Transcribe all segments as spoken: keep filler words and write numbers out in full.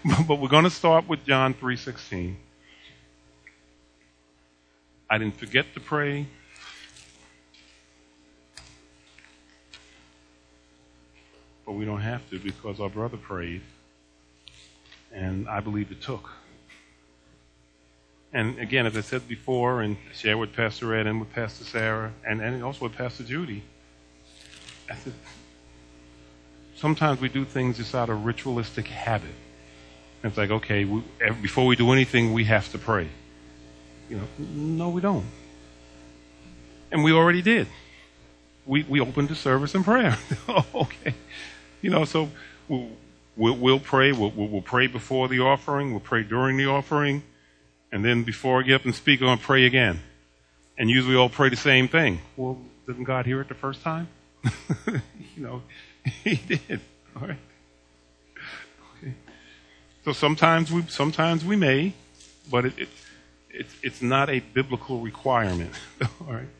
but we're going to start with John three sixteen. I didn't forget to pray. But we don't have to because our brother prayed. And I believe it took. And again, as I said before, and share with Pastor Ed and with Pastor Sarah, and, and also with Pastor Judy, I said, sometimes we do things just out of ritualistic habit. And it's like, okay, we, before we do anything, we have to pray. You know, no, we don't. And we already did. We we opened the service in prayer. Okay. You know, so we'll, we'll, we'll pray. We'll, we'll pray before the offering. We'll pray during the offering. And then before I get up and speak, I'm going to pray again. And usually we all pray the same thing. Well, didn't God hear it the first time? You know, he did. All right. Okay. So sometimes we sometimes we may, but it, it it's it's not a biblical requirement. All right.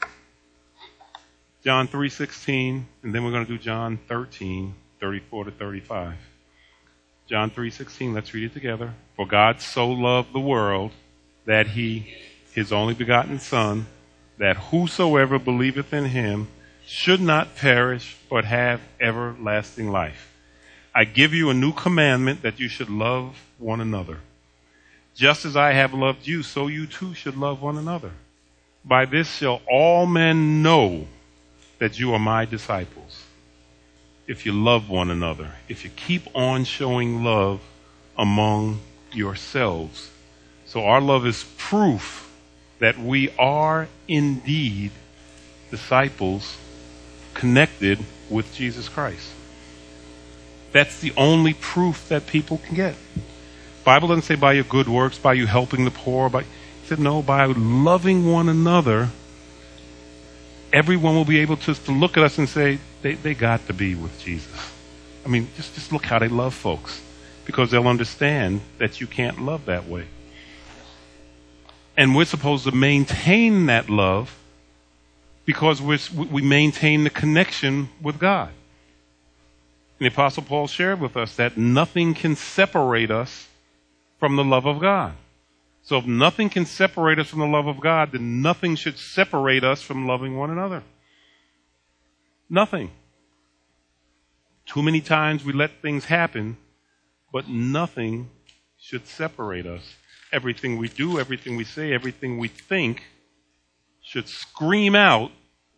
John three sixteen, and then we're going to do John thirteen, thirty-four to thirty-five. John three sixteen, let's read it together. For God so loved the world that he, his only begotten Son, that whosoever believeth in him should not perish, but have everlasting life. I give you a new commandment, that you should love one another. Just as I have loved you, so you too should love one another. By this shall all men know that you are my disciples, if you love one another, if you keep on showing love among yourselves. So our love is proof that we are indeed disciples connected with Jesus Christ. That's the only proof that people can get. The Bible doesn't say by your good works, by you helping the poor. By, it said no, by loving one another. Everyone will be able to, to look at us and say, they, they got to be with Jesus. I mean, just, just look how they love folks. Because they'll understand that you can't love that way. And we're supposed to maintain that love because we're, we maintain the connection with God. And the Apostle Paul shared with us that nothing can separate us from the love of God. So if nothing can separate us from the love of God, then nothing should separate us from loving one another. Nothing. Too many times we let things happen, but nothing should separate us. Everything we do, everything we say, everything we think should scream out,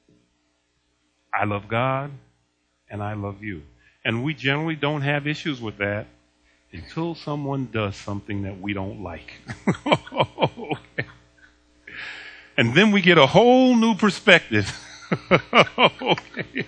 I love God and I love you. And we generally don't have issues with that until someone does something that we don't like. Okay. And then we get a whole new perspective. Okay.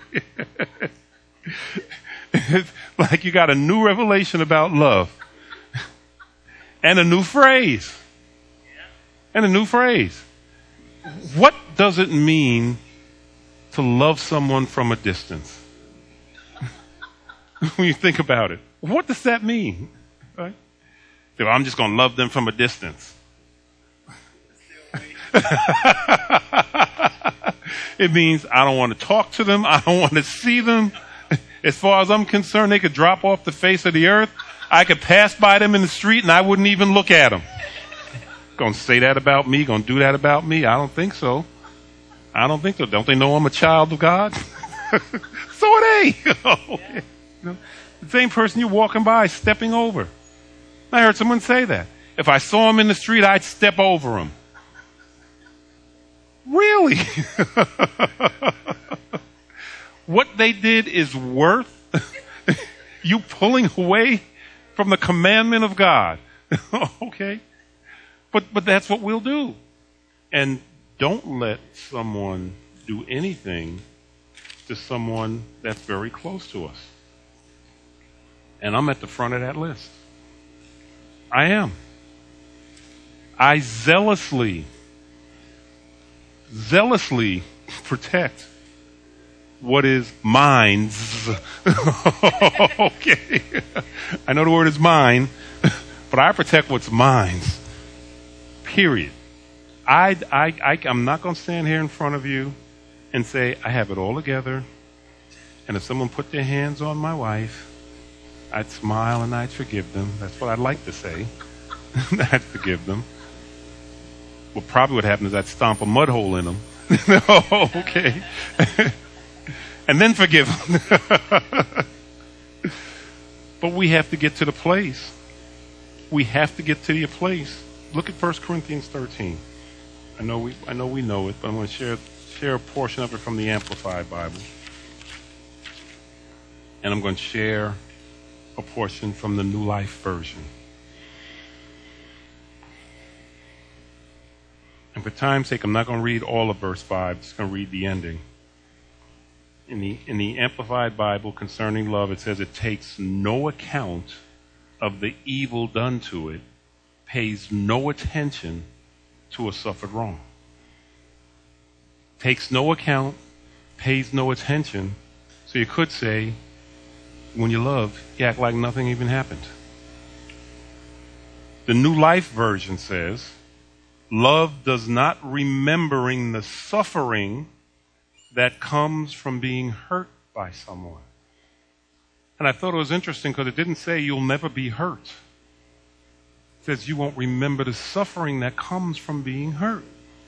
It's like you got a new revelation about love. And a new phrase. And a new phrase. What does it mean to love someone from a distance? When you think about it, what does that mean? Right? So I'm just going to love them from a distance. It means I don't want to talk to them. I don't want to see them. As far as I'm concerned, they could drop off the face of the earth. I could pass by them in the street and I wouldn't even look at them. Going to say that about me? Going to do that about me? I don't think so. I don't think so. Don't they know I'm a child of God? So are they. Okay. You know, the same person you're walking by, stepping over. I heard someone say that. If I saw him in the street, I'd step over him. Really? What they did is worth you pulling away from the commandment of God. Okay? But but that's what we'll do. And don't let someone do anything to someone that's very close to us. And I'm at the front of that list. I am. I zealously, zealously protect what is mine's. Okay. I know the word is mine, but I protect what's mine's. Period. I, I, I, I'm not going to stand here in front of you and say, I have it all together. And if someone put their hands on my wife, I'd smile and I'd forgive them. That's what I'd like to say. I'd forgive them. Well, probably what happened is I'd stomp a mud hole in them. Oh, okay. And then forgive them. But we have to get to the place. We have to get to the place. Look at First Corinthians thirteen. I know we I know we know it, but I'm going to share share a portion of it from the Amplified Bible. And I'm going to share a portion from the New Life Version. And for time's sake, I'm not going to read all of verse five. I'm just going to read the ending. In the, in the Amplified Bible concerning love, it says it takes no account of the evil done to it, pays no attention to a suffered wrong. Takes no account, pays no attention. So you could say, when you love, you act like nothing even happened. The New Life Version says, love does not remembering the suffering that comes from being hurt by someone. And I thought it was interesting because it didn't say you'll never be hurt. It says you won't remember the suffering that comes from being hurt.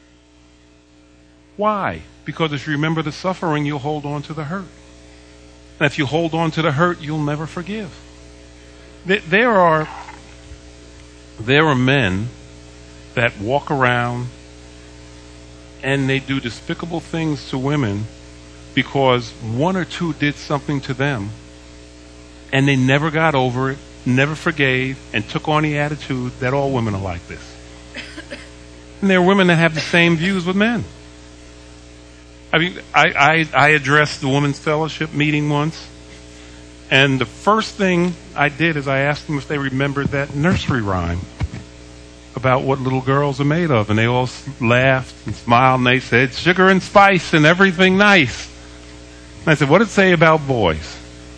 Why? Because if you remember the suffering, you'll hold on to the hurt. And if you hold on to the hurt, you'll never forgive. There are, there are men that walk around and they do despicable things to women because one or two did something to them and they never got over it, never forgave, and took on the attitude that all women are like this. And there are women that have the same views with men. I mean, I, I, I addressed the Women's Fellowship meeting once, and the first thing I did is I asked them if they remembered that nursery rhyme about what little girls are made of, and they all laughed and smiled, and they said, sugar and spice and everything nice. And I said, what did it say about boys?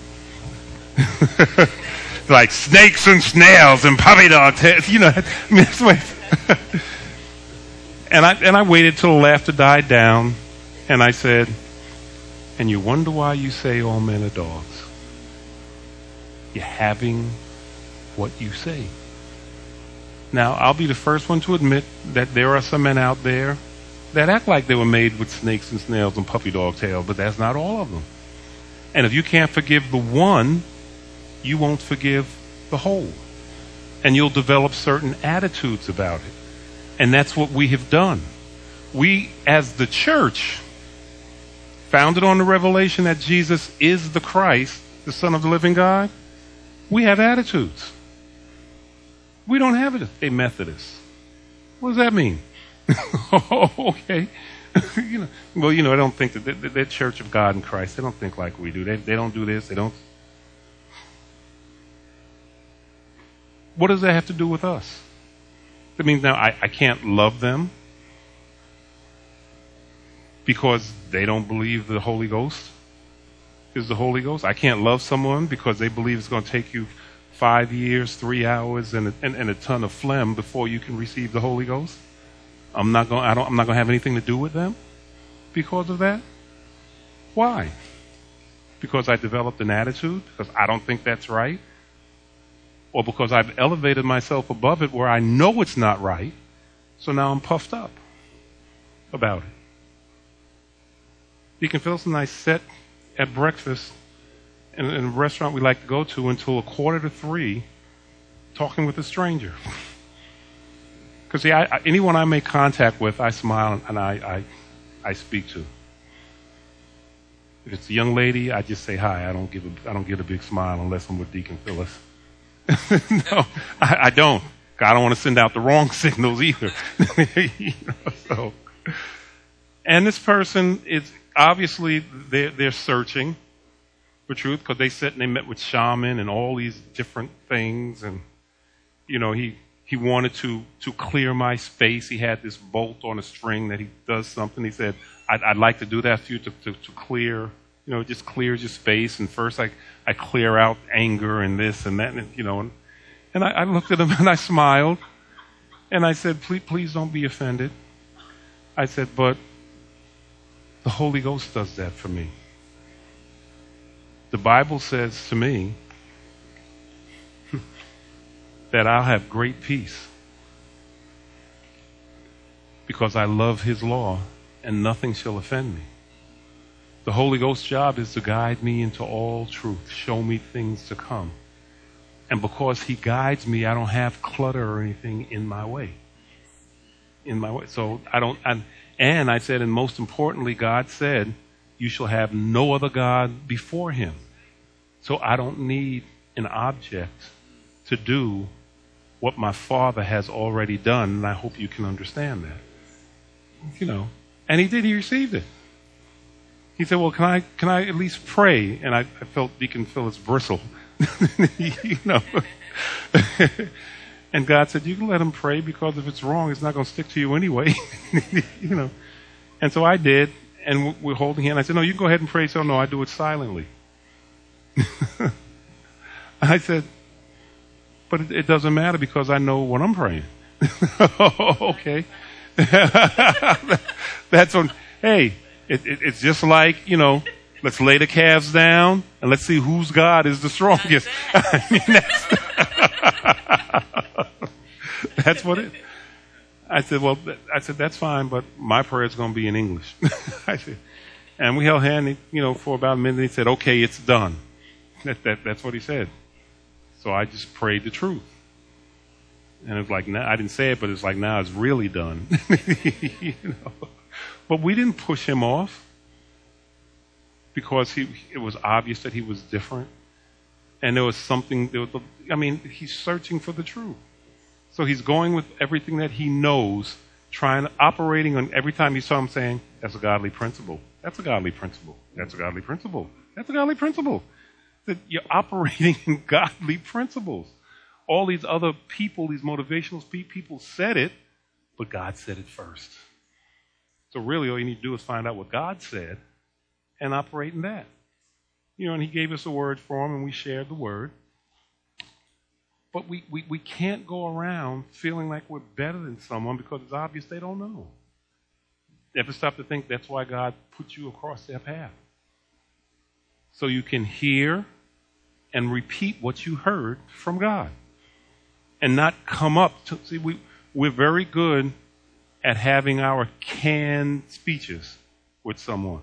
Like snakes and snails and puppy dog tails, you know. I mean, that's what and I and I waited till the laughter died down, and I said, and you wonder why you say all men are dogs. You're having what you say. Now, I'll be the first one to admit that there are some men out there that act like they were made with snakes and snails and puppy dog tail, but that's not all of them. And if you can't forgive the one, you won't forgive the whole. And you'll develop certain attitudes about it. And that's what we have done. We, as the church, founded on the revelation that Jesus is the Christ, the Son of the living God, we have attitudes. We don't have it a Methodist. What does that mean? Oh, okay. you know, well, you know, I don't think that they're, they're Church of God in Christ. They don't think like we do. They, they don't do this. They don't. What does that have to do with us? That means now I, I can't love them because they don't believe the Holy Ghost is the Holy Ghost. I can't love someone because they believe it's going to take you five years, three hours, and a, and, and a ton of phlegm before you can receive the Holy Ghost. I'm not going. I don't. I'm not going to have anything to do with them because of that. Why? Because I developed an attitude. Because I don't think that's right. Or because I've elevated myself above it where I know it's not right, so now I'm puffed up about it. Deacon Phillips and I sat at breakfast in, in a restaurant we like to go to until a quarter to three, talking with a stranger. Because see, I, I, anyone I make contact with, I smile and I, I, I speak to. If it's a young lady, I just say hi. I don't give a, I don't give a big smile unless I'm with Deacon Phillips. No, I, I don't. I don't want to send out the wrong signals either. You know, so, and this person is obviously they're, they're searching for truth because they sit and they met with shaman and all these different things, and you know he he wanted to to clear my space. He had this bolt on a string that he does something. He said, "I'd, I'd like to do that for you to, to to clear." You know, it just clears your space. And first I, I clear out anger and this and that, and, you know, and, and I, I looked at him and I smiled and I said, please, please don't be offended. I said, but the Holy Ghost does that for me. The Bible says to me that I'll have great peace because I love his law and nothing shall offend me. The Holy Ghost's job is to guide me into all truth, show me things to come. And because he guides me, I don't have clutter or anything in my way. In my way. So I don't, I, and I said, and most importantly, God said, you shall have no other God before him. So I don't need an object to do what my Father has already done, and I hope you can understand that. You know, and he did, he received it. He said, well, can I can I at least pray? And I, I felt Deacon Phyllis bristle. You know. And God said, you can let him pray because if it's wrong, it's not going to stick to you anyway. You know. And so I did, and we're holding hands. I said, no, you can go ahead and pray. So no, I do it silently. I said, but it, it doesn't matter because I know what I'm praying. Okay. That's on, hey, it, it, it's just like, you know, let's lay the calves down and let's see whose God is the strongest. I mean, that's, that's what it, I said, well, I said, that's fine, but my prayer is going to be in English. I said, and we held hands, you know, for about a minute. He said, okay, it's done. That, that, that's what he said. So I just prayed the truth. And it was like, now, I didn't say it, but it's like, now it's really done. You know? But we didn't push him off because he, it was obvious that he was different. And there was something, there was, I mean, he's searching for the truth. So he's going with everything that he knows, trying, operating on every time he saw him saying, that's a godly principle. That's a godly principle. That's a godly principle. That's a godly principle. That you're operating in godly principles. All these other people, these motivational people said it, but God said it first. So really all you need to do is find out what God said and operate in that. You know, and he gave us a word for him and we shared the word. But we, we, we can't go around feeling like we're better than someone because it's obvious they don't know. Ever stop to think that's why God put you across their path? So you can hear and repeat what you heard from God. And not come up to, see, we, we're very good at having our canned speeches with someone.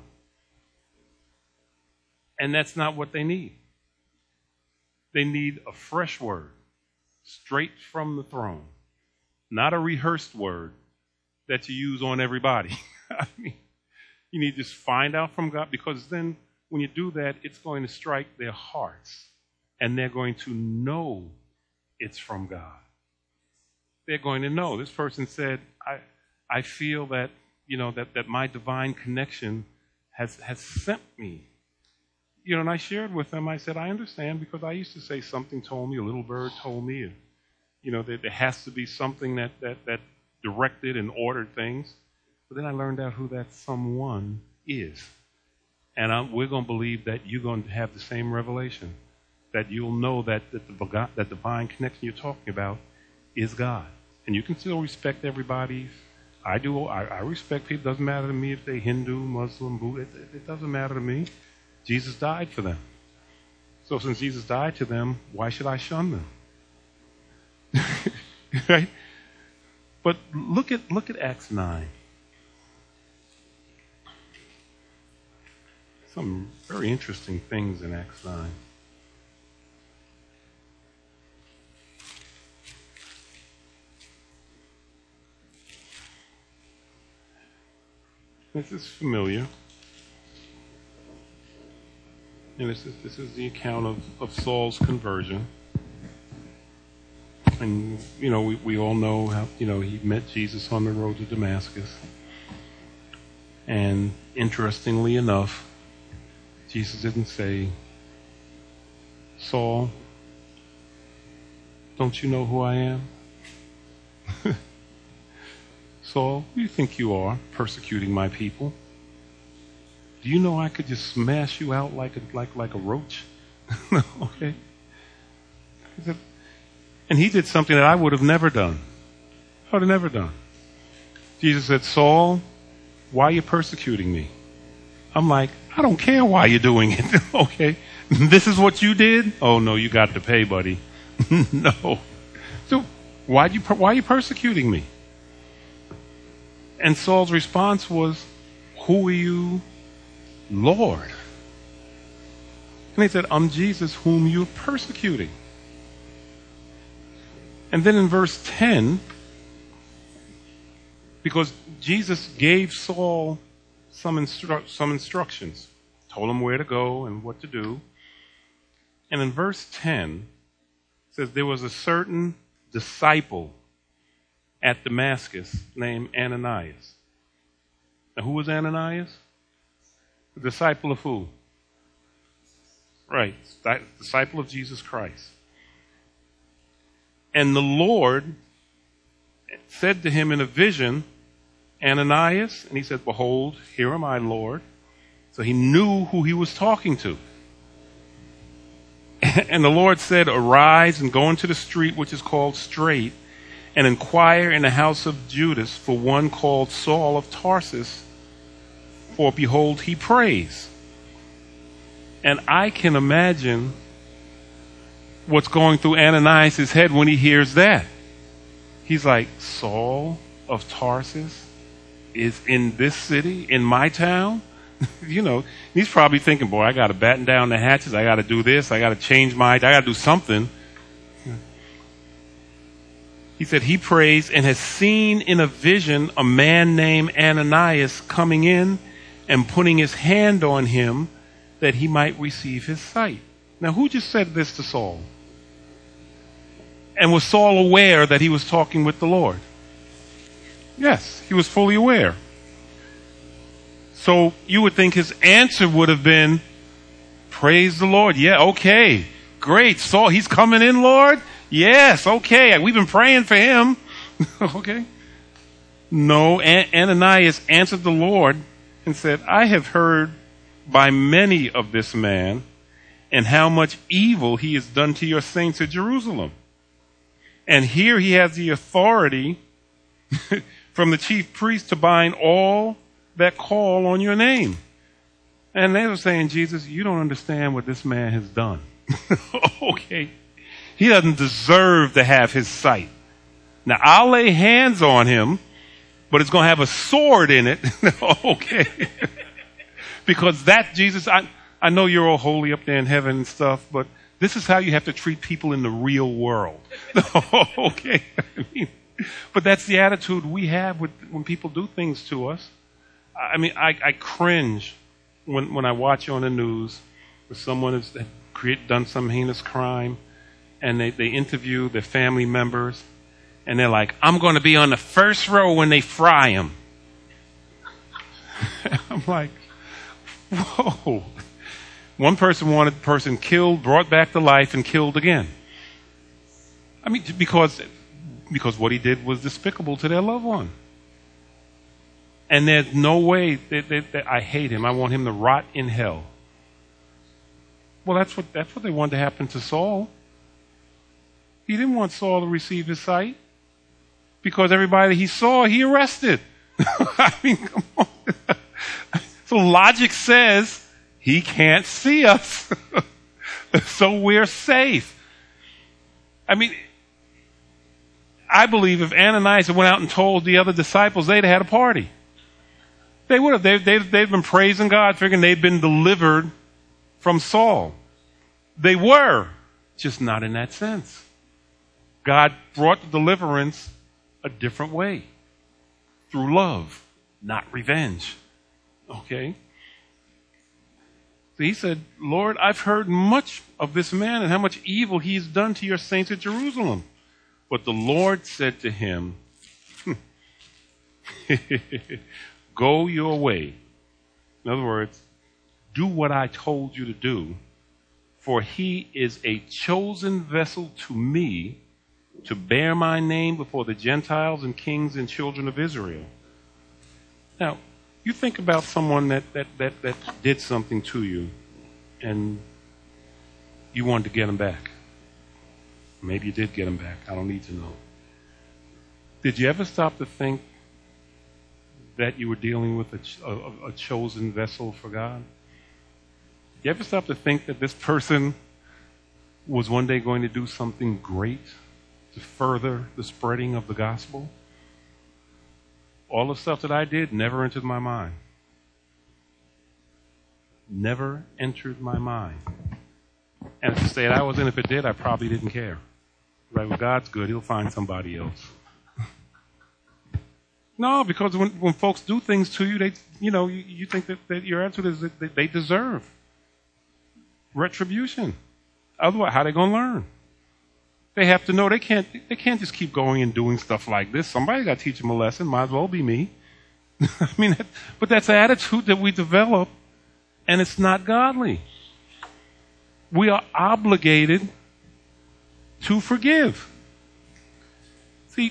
And that's not what they need. They need a fresh word, straight from the throne. Not a rehearsed word that you use on everybody. I mean, you need to just find out from God, because then when you do that, it's going to strike their hearts. And they're going to know it's from God. They're going to know. This person said, I I feel that, you know, that, that my divine connection has has sent me. You know, and I shared with them, I said, I understand, because I used to say something told me, a little bird told me, and, you know, that there has to be something that, that, that directed and ordered things. But then I learned out who that someone is. And I'm, we're going to believe that you're going to have the same revelation. That you'll know that, that the that divine connection you're talking about is God. And you can still respect everybody's. I do. I, I respect people. It doesn't matter to me if they're Hindu, Muslim, Buddha. It, it, it doesn't matter to me. Jesus died for them. So since Jesus died to them, why should I shun them? Right? But look at look at Acts nine. Some very interesting things in Acts nine. This is familiar. And this is, this is the account of, of Saul's conversion. And, you know, we, we all know how, you know, he met Jesus on the road to Damascus. And interestingly enough, Jesus didn't say, Saul, don't you know who I am? Saul, who do you think you are, persecuting my people? Do you know I could just smash you out like a, like, like a roach? Okay. He said, and he did something that I would have never done. I would have never done. Jesus said, Saul, why are you persecuting me? I'm like, I don't care why you're doing it. Okay. This is what you did? Oh, no, you got to pay, buddy. No. Why you, why are you persecuting me? And Saul's response was, who are you, Lord? And he said, I'm Jesus whom you're persecuting. And then in verse ten, because Jesus gave Saul some, instru- some instructions, told him where to go and what to do. And in verse ten, it says, there was a certain disciple at Damascus named Ananias. Now, who was Ananias? The disciple of who? Right, disciple of Jesus Christ. And the Lord said to him in a vision, Ananias, and he said, behold, here am I, Lord. So he knew who he was talking to. And the Lord said, arise and go into the street which is called Straight, and inquire in the house of Judas for one called Saul of Tarsus, for behold, he prays. And I can imagine what's going through Ananias' head when he hears that. He's like, Saul of Tarsus is in this city, in my town? You know, he's probably thinking, boy, I got to batten down the hatches. I got to do this. I got to change my, I got to do something. He said he prays and has seen in a vision a man named Ananias coming in and putting his hand on him that he might receive his sight. Now, who just said this to Saul? And was Saul aware that he was talking with the Lord? Yes, he was fully aware. So you would think his answer would have been, praise the Lord. Yeah, okay, great. Saul, he's coming in, Lord? Yes, okay. We've been praying for him. Okay. No, An- Ananias answered the Lord and said, I have heard by many of this man and how much evil he has done to your saints at Jerusalem. And here he has the authority from the chief priest to bind all that call on your name. And they were saying, Jesus, you don't understand what this man has done. Okay. He doesn't deserve to have his sight. Now, I'll lay hands on him, but it's going to have a sword in it. Okay. Because that, Jesus, I, I know you're all holy up there in heaven and stuff, but this is how you have to treat people in the real world. Okay. I mean, but that's the attitude we have with, when people do things to us. I mean, I, I cringe when, when I watch on the news where someone has create, done some heinous crime and they, they interview their family members and they're like, I'm going to be on the first row when they fry him. I'm like, whoa. One person wanted the person killed, brought back to life, and killed again. I mean, because, because what he did was despicable to their loved one. And there's no way that, that, that I hate him. I want him to rot in hell. Well, that's what, that's what they wanted to happen to Saul. He didn't want Saul to receive his sight because everybody he saw, he arrested. I mean, come on. So logic says he can't see us. So we're safe. I mean, I believe if Ananias had went out and told the other disciples, they'd have had a party. They would have. They, they've, they've been praising God, figuring they'd been delivered from Saul. They were, just not in that sense. God brought the deliverance a different way. Through love, not revenge. Okay? So he said, Lord, I've heard much of this man and how much evil he's done to your saints at Jerusalem. But the Lord said to him, go your way. In other words, do what I told you to do, for he is a chosen vessel to me to bear my name before the Gentiles and kings and children of Israel. Now, you think about someone that, that, that, that did something to you and you wanted to get them back. Maybe you did get them back. I don't need to know. Did you ever stop to think that you were dealing with a, a, a chosen vessel for God? Did you ever stop to think that this person was one day going to do something great to further the spreading of the gospel. All the stuff that I did never entered my mind. Never entered my mind. And if the state I was in, if it did, I probably didn't care. Right? Well, God's good. He'll find somebody else. No, because when, when folks do things to you, they, you know, you, you think that, that your answer is that they deserve retribution. Otherwise, how are they going to learn? They have to know they can't. They can't just keep going and doing stuff like this. Somebody got to teach them a lesson. Might as well be me. I mean, that, but that's the attitude that we develop, and it's not godly. We are obligated to forgive. See,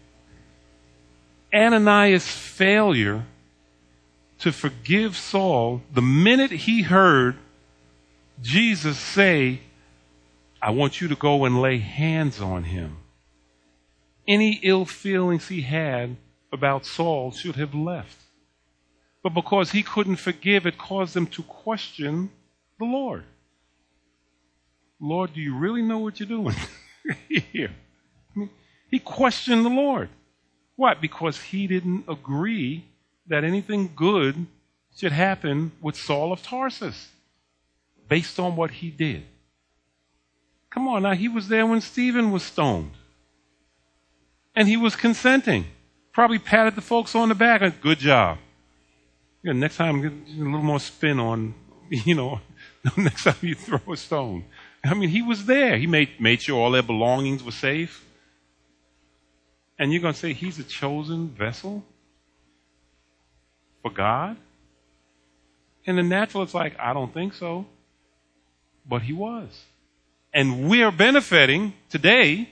Ananias' failure to forgive Saul, the minute he heard Jesus say, I want you to go and lay hands on him, any ill feelings he had about Saul should have left. But because he couldn't forgive, it caused him to question the Lord. Lord, do you really know what you're doing here? I mean, he questioned the Lord. Why? Because he didn't agree that anything good should happen with Saul of Tarsus based on what he did. Come on now, he was there when Stephen was stoned. And he was consenting. Probably patted the folks on the back and, good job. You know, next time, get a little more spin on, you know, next time you throw a stone. I mean, he was there. He made, made sure all their belongings were safe. And you're going to say he's a chosen vessel for God? In the natural, it's like, I don't think so. But he was. And we're benefiting today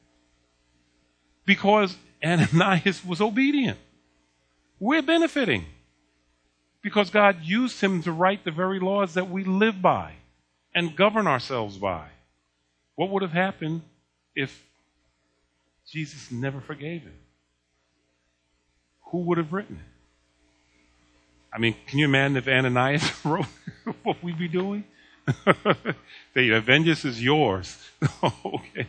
because Ananias was obedient. We're benefiting because God used him to write the very laws that we live by and govern ourselves by. What would have happened if Jesus never forgave him? Who would have written it? I mean, can you imagine if Ananias wrote what we'd be doing? The vengeance is yours. Okay.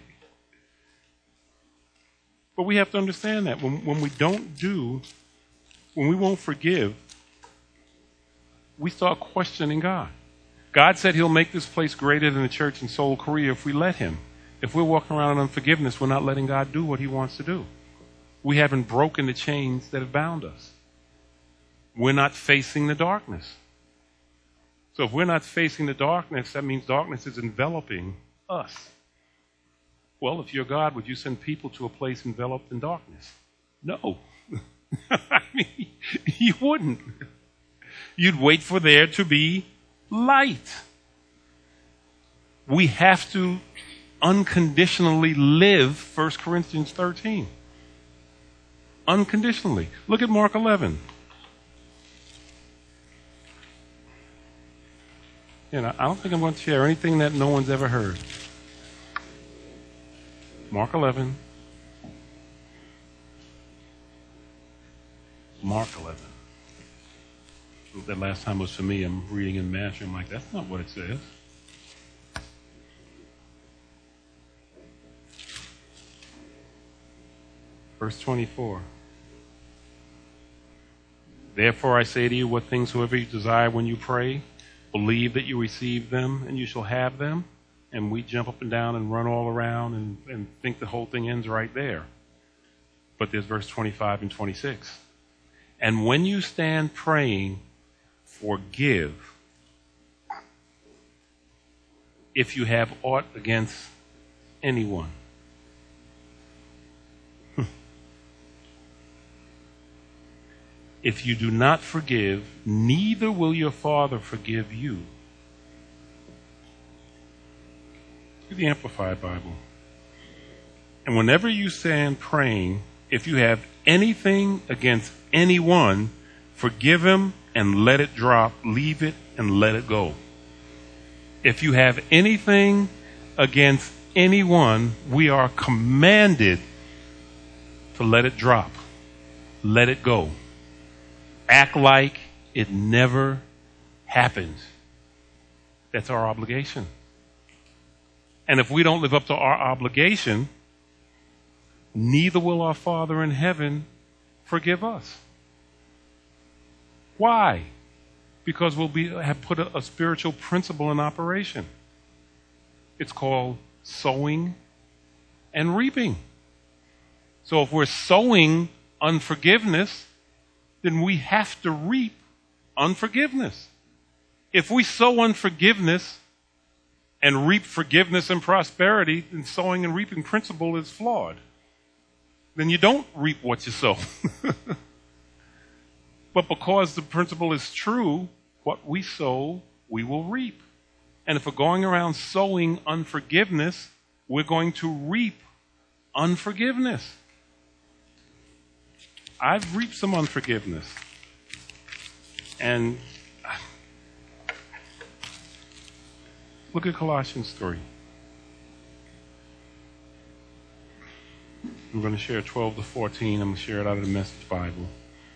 But we have to understand that when, when we don't do, when we won't forgive, we start questioning God. God said he'll make this place greater than the church in Seoul, Korea if we let him. If we're walking around in unforgiveness, we're not letting God do what he wants to do. We haven't broken the chains that have bound us. We're not facing the darkness. So if we're not facing the darkness, that means darkness is enveloping us. Well, if you're God, would you send people to a place enveloped in darkness? No. I mean, you wouldn't. You'd wait for there to be light. We have to unconditionally live First Corinthians thirteen. Unconditionally. Look at Mark eleven. You know, I don't think I'm going to share anything that no one's ever heard. Mark eleven. Mark eleven. That last time was for me. I'm reading in Master. I'm like, that's not what it says. Verse twenty-four. Therefore I say to you, what things soever you desire when you pray, believe that you receive them and you shall have them. And we jump up and down and run all around and, and think the whole thing ends right there. But there's verse twenty-five and twenty-six. And when you stand praying, forgive if you have aught against anyone. If you do not forgive, neither will your Father forgive you. Look at the Amplified Bible. And whenever you stand praying, if you have anything against anyone, forgive him and let it drop. Leave it and let it go. If you have anything against anyone, we are commanded to let it drop. Let it go. Act like it never happened. That's our obligation. And if we don't live up to our obligation, neither will our Father in heaven forgive us. Why? Because we'll be have put a, a spiritual principle in operation. It's called sowing and reaping. So if we're sowing unforgiveness, then we have to reap unforgiveness. If we sow unforgiveness and reap forgiveness and prosperity, then sowing and reaping principle is flawed. Then you don't reap what you sow. But because the principle is true, what we sow, we will reap. And if we're going around sowing unforgiveness, we're going to reap unforgiveness. I've reaped some unforgiveness. And look at Colossians three. I'm going to share twelve to fourteen. I'm going to share it out of the Message Bible.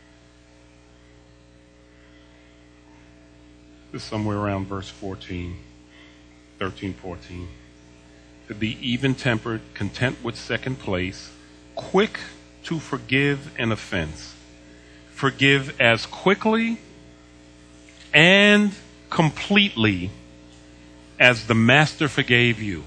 This is somewhere around verse fourteen, thirteen, fourteen. To be even-tempered, content with second place, quick to forgive an offense. Forgive as quickly and completely as the Master forgave you.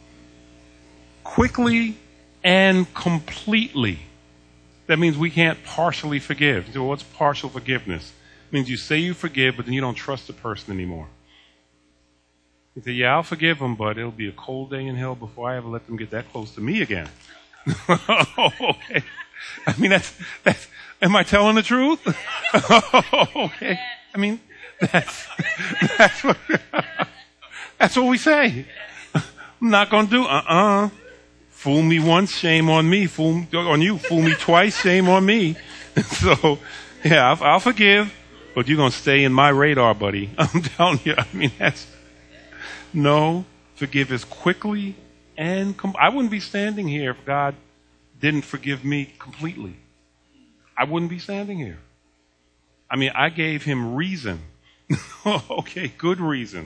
Quickly and completely. That means we can't partially forgive. So what's partial forgiveness? It means you say you forgive, but then you don't trust the person anymore. You say, yeah, I'll forgive them, but it'll be a cold day in hell before I ever let them get that close to me again. Okay. I mean, that's, that's, am I telling the truth? Okay. I mean, that's, that's what, that's what we say. I'm not going to do, uh-uh. Fool me once, shame on me. Fool on you. Fool me twice, shame on me. So, yeah, I'll, I'll forgive, but you're going to stay in my radar, buddy. I'm telling you. I mean, that's, no, forgive as quickly and, com- I wouldn't be standing here if God didn't forgive me completely. I wouldn't be standing here. I mean, I gave him reason. Okay, good reason.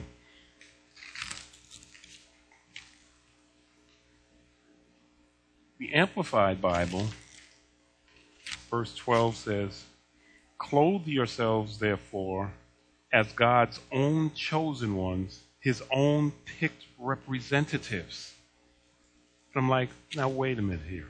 The Amplified Bible, verse twelve says, clothe yourselves, therefore, as God's own chosen ones, his own picked representatives. And I'm like, now wait a minute here.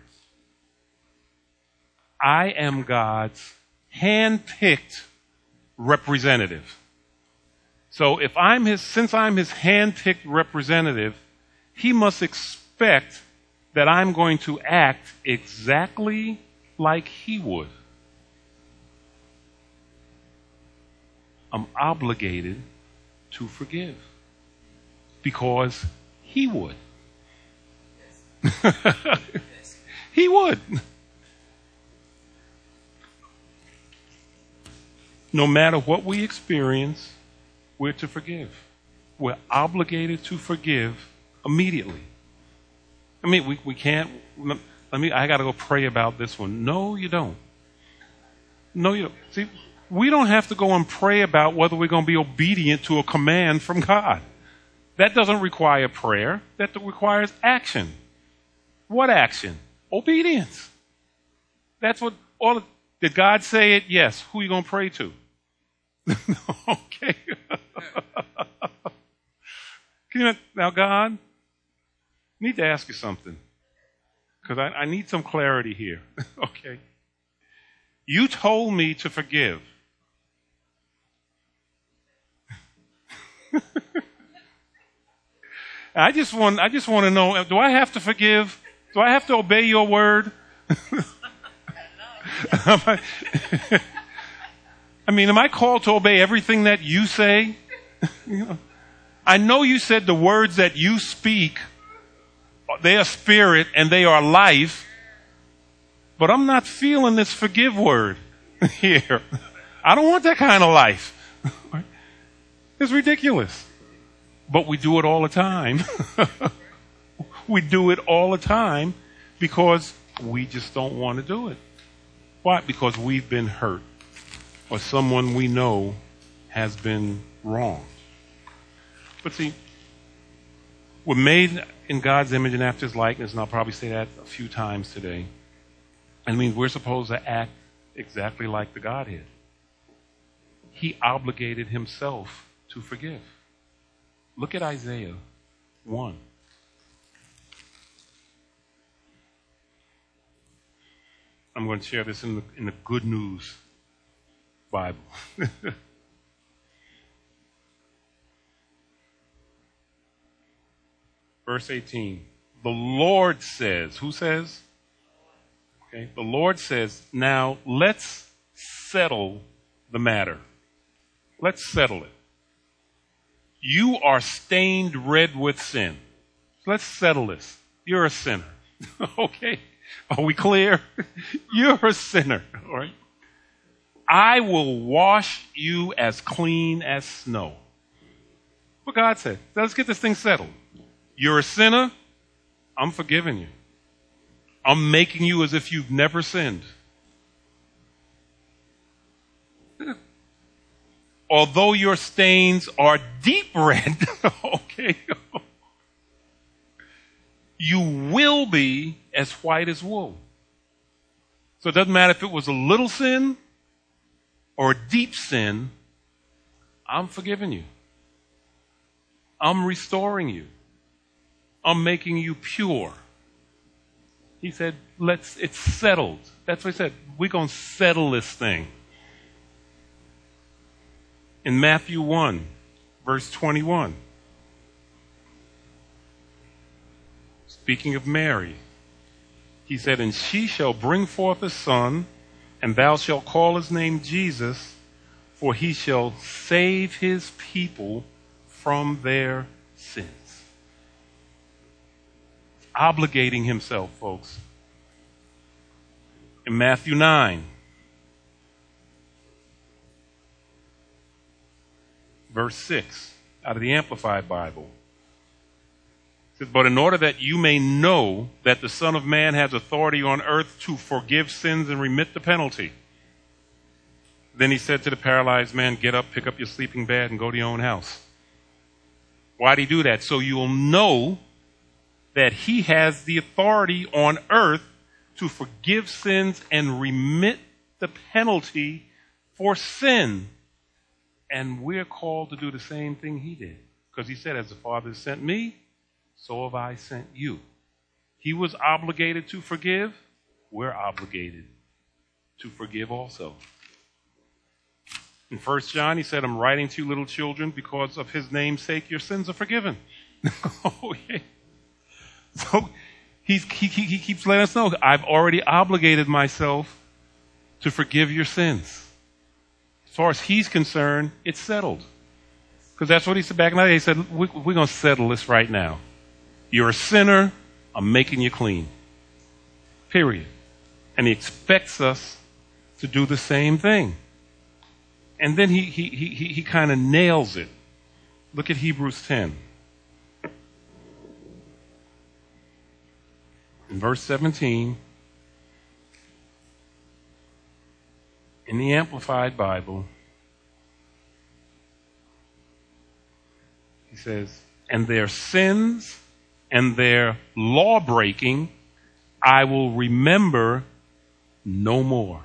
I am God's hand-picked representative. So if I'm his, since I'm his hand-picked representative, he must expect that I'm going to act exactly like he would. I'm obligated to forgive because he would. He would. No matter what we experience, we're to forgive. We're obligated to forgive immediately. I mean, we, we can't, let me, I got to go pray about this one. No, you don't. No, you don't. See, we don't have to go and pray about whether we're going to be obedient to a command from God. That doesn't require prayer. That requires action. What action? Obedience. That's what, all, did God say it? Yes. Who are you going to pray to? Okay. Can you, now, God, I need to ask you something. Because I, I need some clarity here. Okay. You told me to forgive. I just want I just want to know, do I have to forgive? Do I have to obey your word? I, I mean, am I called to obey everything that you say? You know, I know you said the words that you speak, they are spirit and they are life, but I'm not feeling this forgive word here. I don't want that kind of life. It's ridiculous. But we do it all the time. We do it all the time because we just don't want to do it. Why? Because we've been hurt or someone we know has been wronged. But see, we're made in God's image and after his likeness, and I'll probably say that a few times today. It means we're supposed to act exactly like the Godhead. He obligated himself to forgive. Look at Isaiah one. I'm going to share this in the, in the Good News Bible. Verse eighteen. The Lord says, who says? Okay. The Lord says, now let's settle the matter. Let's settle it. You are stained red with sin. Let's settle this. You're a sinner. Okay? Are we clear? You're a sinner. All right? I will wash you as clean as snow. What God said. Let's get this thing settled. You're a sinner. I'm forgiving you. I'm making you as if you've never sinned. Although your stains are deep red, okay, you will be as white as wool. So it doesn't matter if it was a little sin or a deep sin, I'm forgiving you. I'm restoring you. I'm making you pure. He said, let's, it's settled. That's what he said. We're going to settle this thing. In Matthew one, verse twenty-one, speaking of Mary, he said, and she shall bring forth a son, and thou shalt call his name Jesus, for he shall save his people from their sins. Obligating himself, folks. In Matthew nine, verse six, out of the Amplified Bible. It says, but in order that you may know that the Son of Man has authority on earth to forgive sins and remit the penalty. Then he said to the paralyzed man, get up, pick up your sleeping bag, and go to your own house. Why did he do that? So you'll know that he has the authority on earth to forgive sins and remit the penalty for sin. And we're called to do the same thing he did. Because he said, as the Father sent me, so have I sent you. He was obligated to forgive. We're obligated to forgive also. In First John, he said, I'm writing to you, little children, because of his name's sake, your sins are forgiven. Oh, yeah. So he's, he, he keeps letting us know, I've already obligated myself to forgive your sins. As far as he's concerned, it's settled. Because that's what he said back in the day. He said, we, we're going to settle this right now. You're a sinner. I'm making you clean. Period. And he expects us to do the same thing. And then he, he, he, he, he kind of nails it. Look at Hebrews ten. In verse seventeen, in the Amplified Bible, he says, and their sins and their law breaking I will remember no more.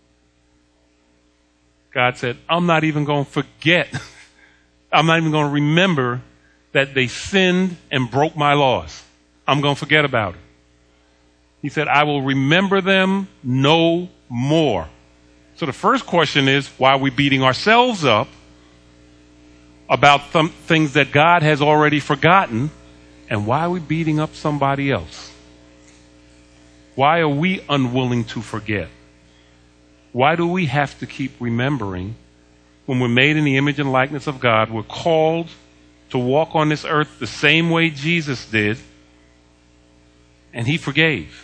God said, I'm not even going to forget. I'm not even going to remember that they sinned and broke my laws. I'm going to forget about it. He said, I will remember them no more. So the first question is, why are we beating ourselves up about th- things that God has already forgotten? And why are we beating up somebody else? Why are we unwilling to forget? Why do we have to keep remembering when we're made in the image and likeness of God? We're called to walk on this earth the same way Jesus did, and he forgave.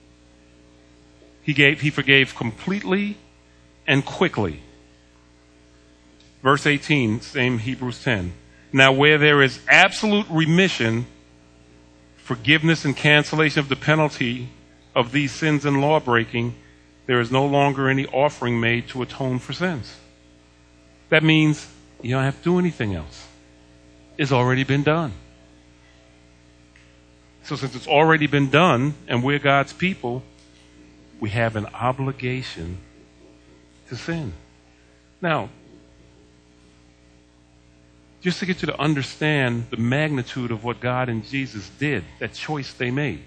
He gave, he forgave completely and quickly. Verse eighteen, same Hebrews ten. Now where there is absolute remission, forgiveness and cancellation of the penalty of these sins and law breaking, there is no longer any offering made to atone for sins. That means you don't have to do anything else. It's already been done. So since it's already been done and we're God's people, we have an obligation to sin. Now, just to get you to understand the magnitude of what God and Jesus did, that choice they made.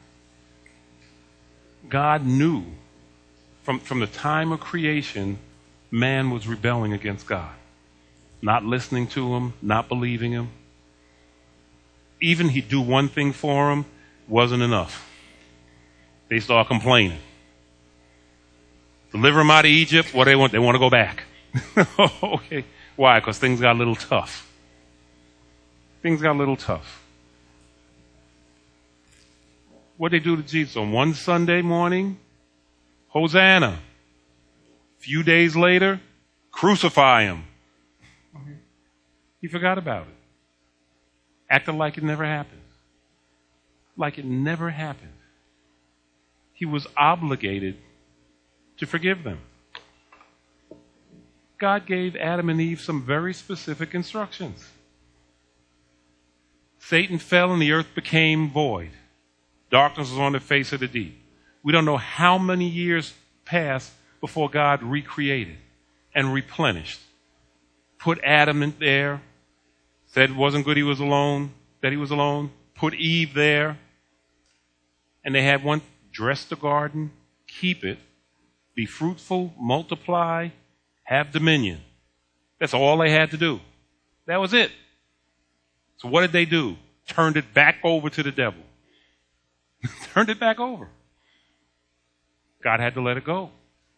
God knew from, from the time of creation, man was rebelling against God. Not listening to him, not believing him. Even he'd do one thing for him, wasn't enough. They start complaining. Deliver them out of Egypt, what do they want? They want to go back. Okay. Why? Because things got a little tough. Things got a little tough. What did they do to Jesus on one Sunday morning? Hosanna. A few days later, crucify him. He forgot about it. Acted like it never happened. Like it never happened. He was obligated to forgive them. God gave Adam and Eve some very specific instructions. Satan fell and the earth became void. Darkness was on the face of the deep. We don't know how many years passed before God recreated and replenished. Put Adam in there. Said it wasn't good he was alone, that he was alone. Put Eve there. And they had one, dress the garden, keep it, be fruitful, multiply, have dominion. That's all they had to do. That was it. So what did they do? Turned it back over to the devil. Turned it back over. God had to let it go.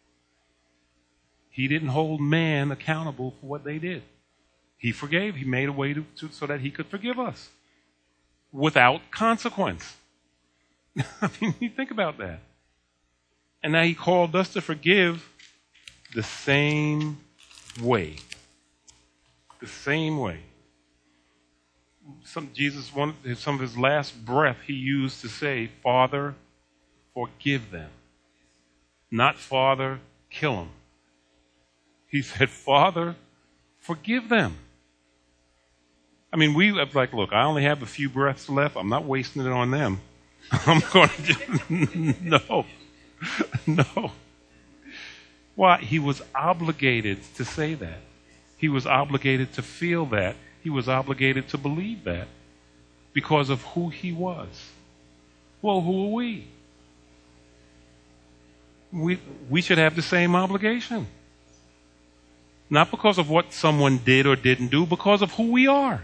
He didn't hold man accountable for what they did. He forgave. He made a way to, to, so that he could forgive us without consequence. I mean, you think about that. And now he called us to forgive the same way. The same way. Some, Jesus, one, some of his last breath he used to say, Father, forgive them. Not Father, kill them. He said, Father, forgive them. I mean, we have like, look, I only have a few breaths left. I'm not wasting it on them. I'm going to just, no, no. Why? He was obligated to say that. He was obligated to feel that. He was obligated to believe that because of who he was. Well, who are we? We, we should have the same obligation. Not because of what someone did or didn't do, because of who we are.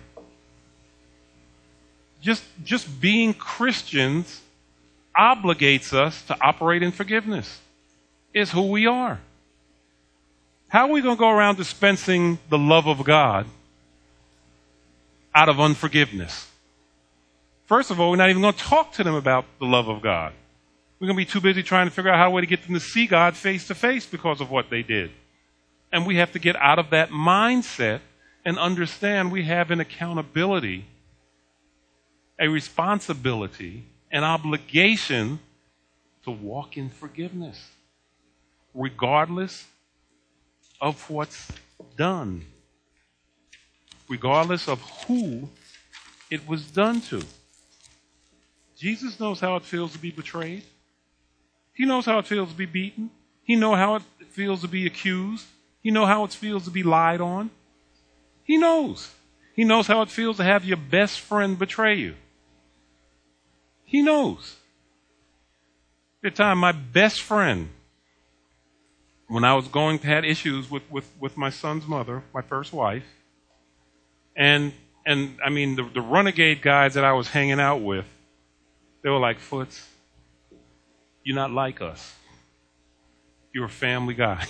Just, just being Christians obligates us to operate in forgiveness. It's who we are. How are we going to go around dispensing the love of God out of unforgiveness? First of all, we're not even going to talk to them about the love of God. We're going to be too busy trying to figure out how to get them to see God face to face because of what they did. And we have to get out of that mindset and understand we have an accountability, a responsibility, an obligation to walk in forgiveness, regardless of what's done, regardless of who it was done to. Jesus knows how it feels to be betrayed. He knows how it feels to be beaten. He knows how it feels to be accused. He knows how it feels to be lied on. He knows. He knows how it feels to have your best friend betray you. He knows. At the time, my best friend, when I was going to had issues with, with, with my son's mother, my first wife, and and I mean the, the renegade guys that I was hanging out with, they were like, Foots, you're not like us. You're a family guy.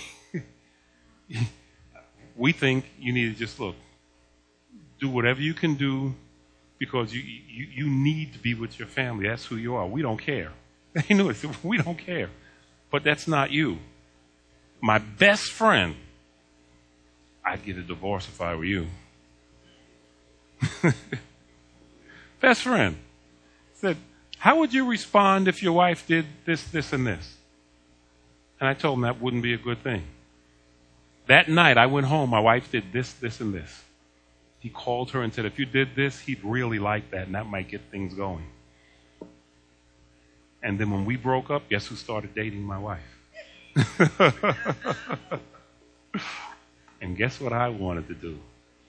We think you need to just look, do whatever you can do because you, you, you need to be with your family. That's who you are. We don't care. They knew it. We don't care. But that's not you. My best friend, I'd get a divorce if I were you. Best friend said, how would you respond if your wife did this, this, and this? And I told him that wouldn't be a good thing. That night I went home, my wife did this, this, and this. He called her and said, if you did this, he'd really like that, and that might get things going. And then when we broke up, guess who started dating my wife? And guess what I wanted to do?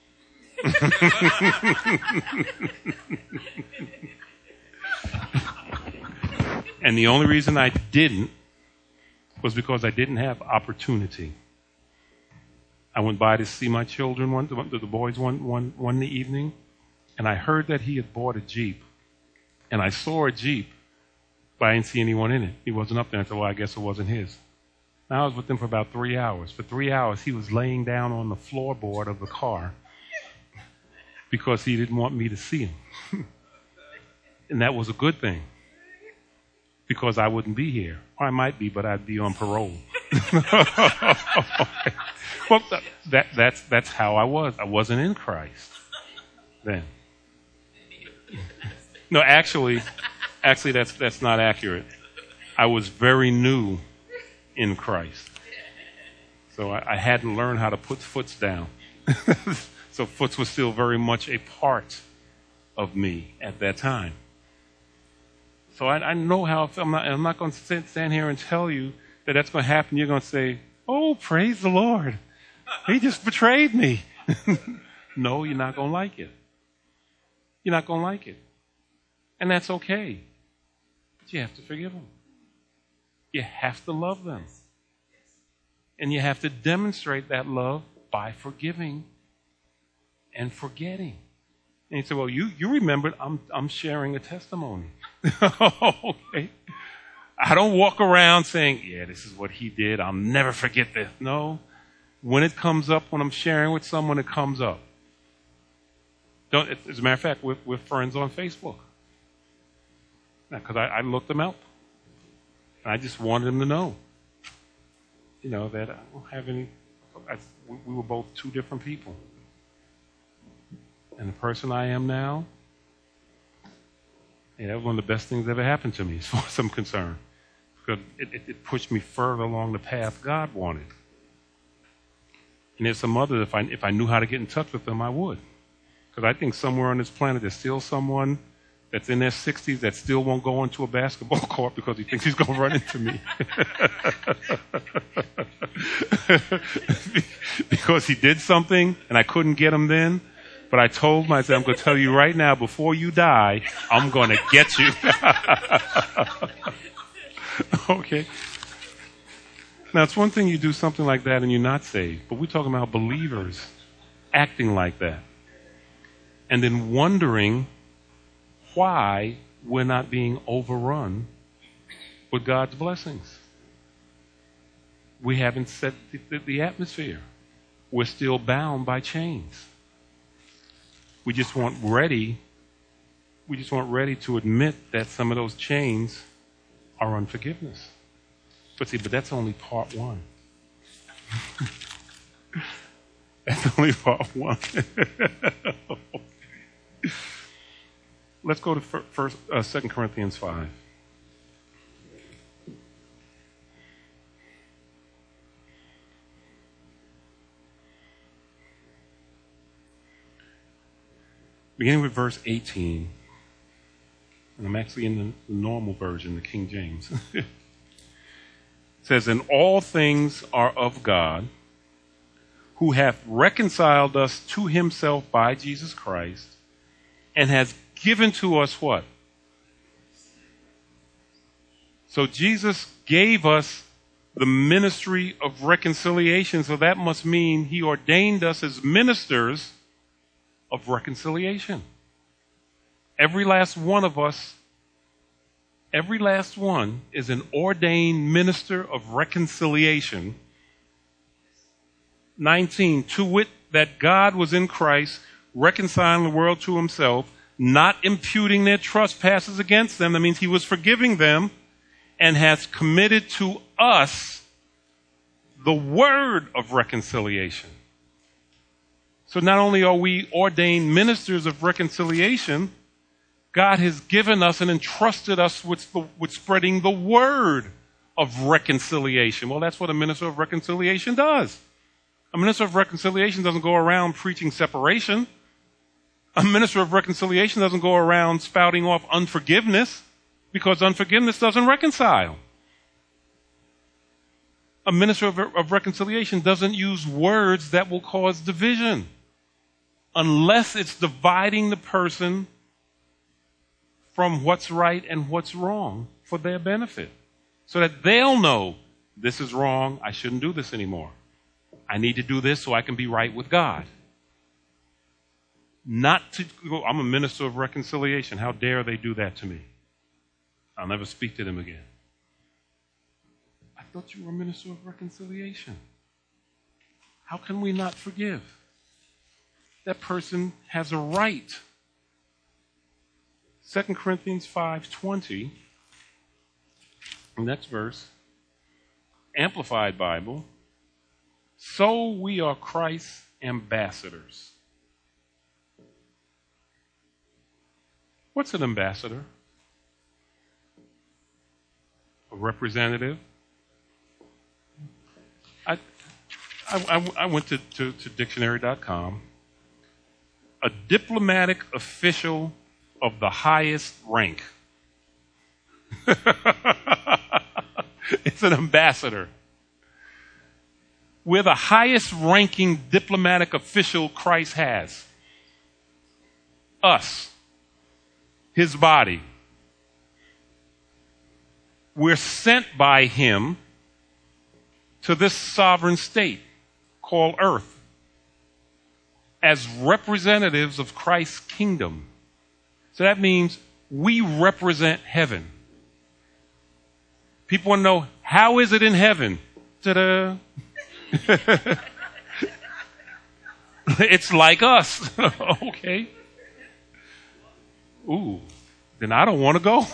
And the only reason I didn't was because I didn't have opportunity. I went by to see my children, one, the boys one, one, one evening, and I heard that he had bought a Jeep. And I saw a Jeep, but I didn't see anyone in it. He wasn't up there. I said, well, I guess it wasn't his. And I was with him for about three hours. For three hours, he was laying down on the floorboard of the car because he didn't want me to see him. And that was a good thing, because I wouldn't be here. Or I might be, but I'd be on parole. Well, that, that's, that's how I was. I wasn't in Christ then. No, actually, actually, that's, that's not accurate. I was very new in Christ. So I, I hadn't learned how to put foots down. So foots was still very much a part of me at that time. So I, I know how I feel. I'm not, I'm not going to stand here and tell you that that's going to happen. You're going to say, oh, praise the Lord. He just betrayed me. No, you're not going to like it. You're not going to like it. And that's okay. But you have to forgive them. You have to love them. And you have to demonstrate that love by forgiving and forgetting. And you say, well, you, you remembered, I'm, I'm sharing a testimony. Okay. I don't walk around saying, yeah, this is what he did. I'll never forget this. No. When it comes up, when I'm sharing with someone, it comes up. Don't, as a matter of fact, we're, we're friends on Facebook. Because I, I looked them up. And I just wanted them to know, you know, that I don't have any, I, we were both two different people. And the person I am now, yeah, that was one of the best things that ever happened to me as far as I'm concerned. Because it, it, it pushed me further along the path God wanted. And there's some others, if I, if I knew how to get in touch with them, I would. Because I think somewhere on this planet there's still someone that's in their sixties that still won't go onto a basketball court because he thinks he's going to run into me. Because he did something and I couldn't get him then. But I told myself, I'm going to tell you right now, before you die, I'm going to get you. Okay. Now, it's one thing you do something like that and you're not saved. But we're talking about believers acting like that. And then wondering why we're not being overrun with God's blessings. We haven't set the, the, the atmosphere. We're still bound by chains. We just weren't ready. We just weren't ready to admit that some of those chains are unforgiveness. But see, but that's only part one. That's only part one. Let's go to first, uh, Second Corinthians five. Beginning with verse eighteen. And I'm actually in the normal version, the King James. It says, and all things are of God, who hath reconciled us to himself by Jesus Christ, and has given to us what? So Jesus gave us the ministry of reconciliation, so that must mean he ordained us as ministers of reconciliation. Every last one of us, every last one is an ordained minister of reconciliation. nineteen, to wit, that God was in Christ, reconciling the world to himself, not imputing their trespasses against them. That means he was forgiving them, and has committed to us the word of reconciliation. So not only are we ordained ministers of reconciliation, God has given us and entrusted us with, the, with spreading the word of reconciliation. Well, that's what a minister of reconciliation does. A minister of reconciliation doesn't go around preaching separation. A minister of reconciliation doesn't go around spouting off unforgiveness. because unforgiveness doesn't reconcile. A minister of, of reconciliation doesn't use words that will cause division unless it's dividing the person from what's right and what's wrong for their benefit, so that they'll know this is wrong, I shouldn't do this anymore. I need to do this so I can be right with God. Not to go, I'm a minister of reconciliation. How dare they do that to me? I'll never speak to them again. I thought you were a minister of reconciliation. How can we not forgive? That person has a right. Second Corinthians five twenty, next verse, Amplified Bible. So we are Christ's ambassadors. What's an ambassador? A representative. I, I, I went to, to, to dictionary dot com. A diplomatic official of the highest rank. It's an ambassador. We're the highest ranking diplomatic official Christ has. Us. His body. We're sent by him to this sovereign state called earth as representatives of Christ's kingdom. So that means we represent heaven. People want to know, how is it in heaven? Ta-da. It's like us. Okay. Ooh, then I don't want to go.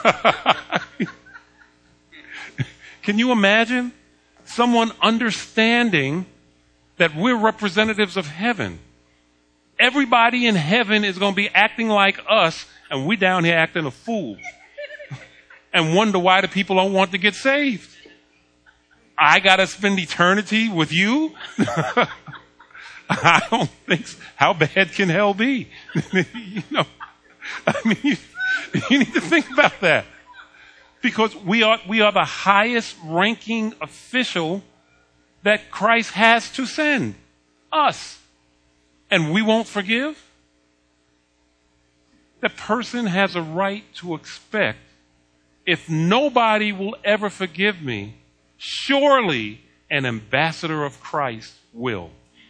Can you imagine someone understanding that we're representatives of heaven? Everybody in heaven is going to be acting like us, and we down here acting a fool. And wonder why the people don't want to get saved. I got to spend eternity with you? I don't think so. How bad can hell be? You know, I mean, you, you need to think about that. Because we are, we are the highest ranking official that Christ has to send. Us. And we won't forgive? The person has a right to expect, if nobody will ever forgive me, surely an ambassador of Christ will.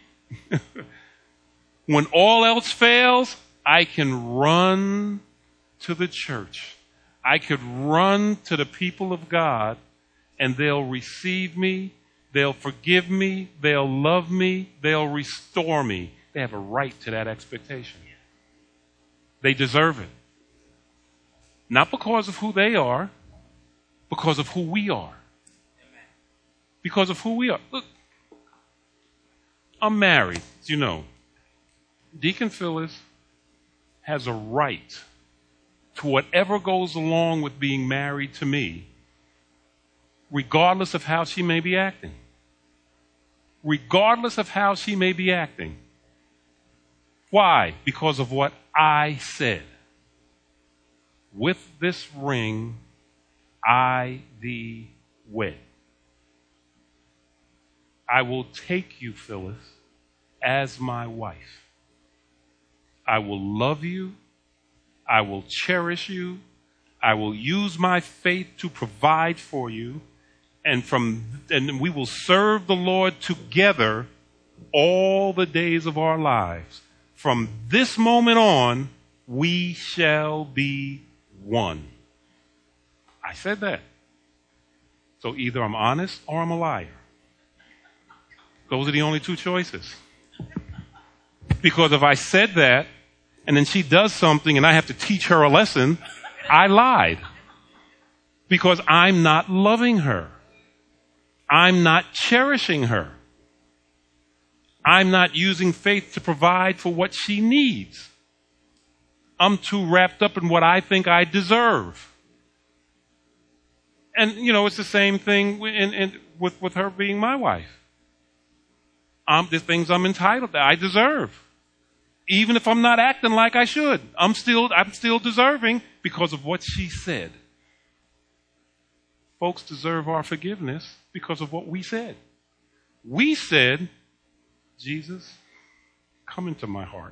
When all else fails, I can run to the church. I could run to the people of God, and they'll receive me, they'll forgive me, they'll love me, they'll restore me. They have a right to that expectation. They deserve it. Not because of who they are, because of who we are. Because of who we are. Look, I'm married, as you know. Deacon Phyllis has a right to whatever goes along with being married to me, regardless of how she may be acting. Regardless of how she may be acting. Why? Because of what I said. With this ring, I thee wed. I will take you, Phyllis, as my wife. I will love you. I will cherish you. I will use my faith to provide for you. And from and we will serve the Lord together all the days of our lives. From this moment on, we shall be one. I said that. So either I'm honest or I'm a liar. Those are the only two choices. Because if I said that, and then she does something and I have to teach her a lesson, I lied. Because I'm not loving her. I'm not cherishing her. I'm not using faith to provide for what she needs. I'm too wrapped up in what I think I deserve. And, you know, it's the same thing in, in, with, with her being my wife. I'm, there's things I'm entitled to. I deserve. Even if I'm not acting like I should. I'm still, I'm still deserving because of what she said. folks deserve our forgiveness because of what we said. We said, Jesus, come into my heart.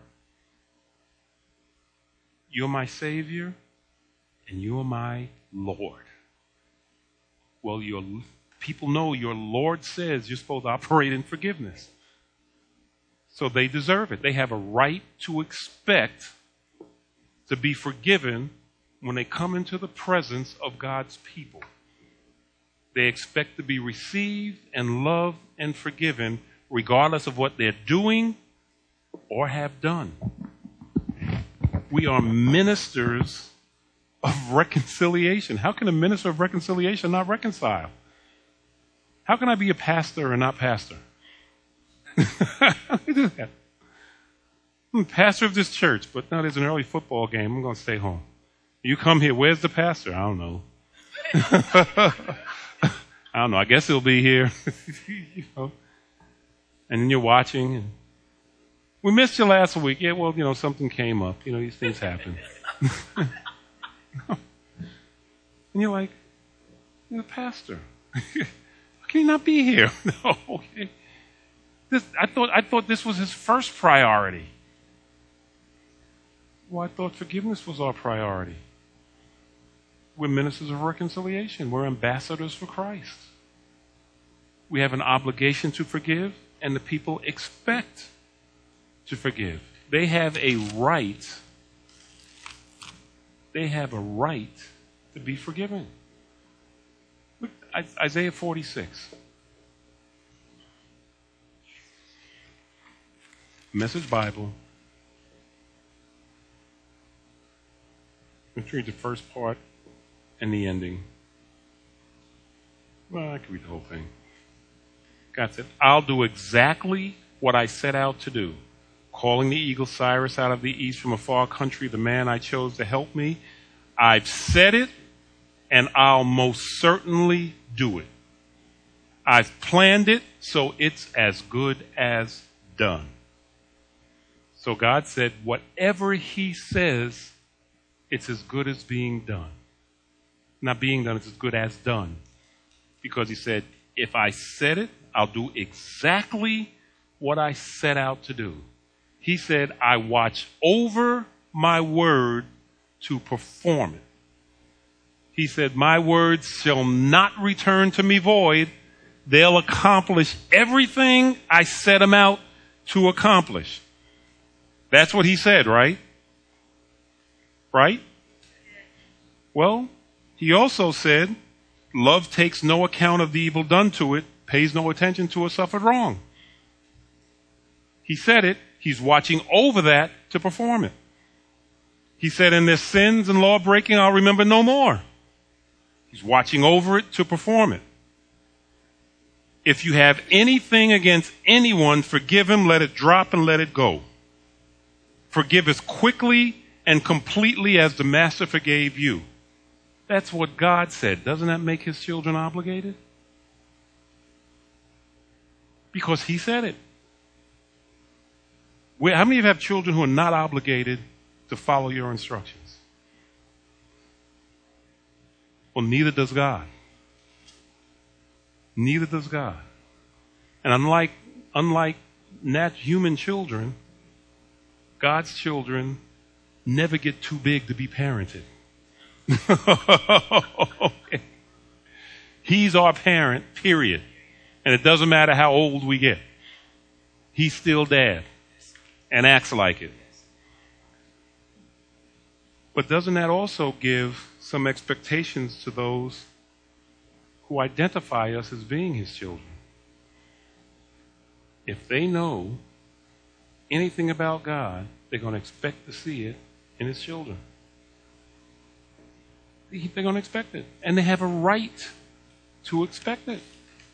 You're my Savior and you are my Lord. Well, your people know your Lord says you're supposed to operate in forgiveness. So they deserve it. They have a right to expect to be forgiven when they come into the presence of God's people. They expect to be received and loved and forgiven regardless of what they're doing or have done. We are ministers of reconciliation. How can a minister of reconciliation not reconcile? How can I be a pastor and not pastor? How do you do that? I'm pastor of this church, but now there's an early football game. I'm going to stay home. You come here. Where's the pastor? I don't know. I don't know. I guess he'll be here. You know. And then you're watching. And we missed you last week. Yeah, well, you know, something came up. You know, these things happen. And you're like, you're the pastor. How can he not be here? No, okay. This, I thought I thought this was his first priority. Well, I thought forgiveness was our priority. We're ministers of reconciliation. We're ambassadors for Christ. We have an obligation to forgive, and the people expect to forgive. They have a right. They have a right to be forgiven. Look, Isaiah forty-six. Message Bible. Let's read the first part and the ending. Well, I can read the whole thing. God said, I'll do exactly what I set out to do. Calling the eagle Cyrus out of the east from a far country, the man I chose to help me. I've said it, and I'll most certainly do it. I've planned it, so it's as good as done. So God said, whatever he says, it's as good as being done. Not being done, it's as good as done. Because he said, if I said it, I'll do exactly what I set out to do. He said, I watch over my word to perform it. He said, my words shall not return to me void. They'll accomplish everything I set them out to accomplish. That's what he said, right? Right? Well, he also said, love takes no account of the evil done to it, pays no attention to a suffered wrong. He said it. He's watching over that to perform it. He said, in their sins and law breaking, I'll remember no more. He's watching over it to perform it. If you have anything against anyone, forgive him, let it drop and let it go. Forgive as quickly and completely as the master forgave you. That's what God said. Doesn't that make his children obligated? Because he said it. Where, how many of you have children who are not obligated to follow your instructions? Well, neither does God. Neither does God. And unlike, unlike nat- human children, God's children never get too big to be parented. Okay. He's our parent, period. And it doesn't matter how old we get. He's still dad and acts like it. But doesn't that also give some expectations to those who identify us as being his children? If they know anything about God, they're going to expect to see it in his children. They're going to expect it. And they have a right to expect it.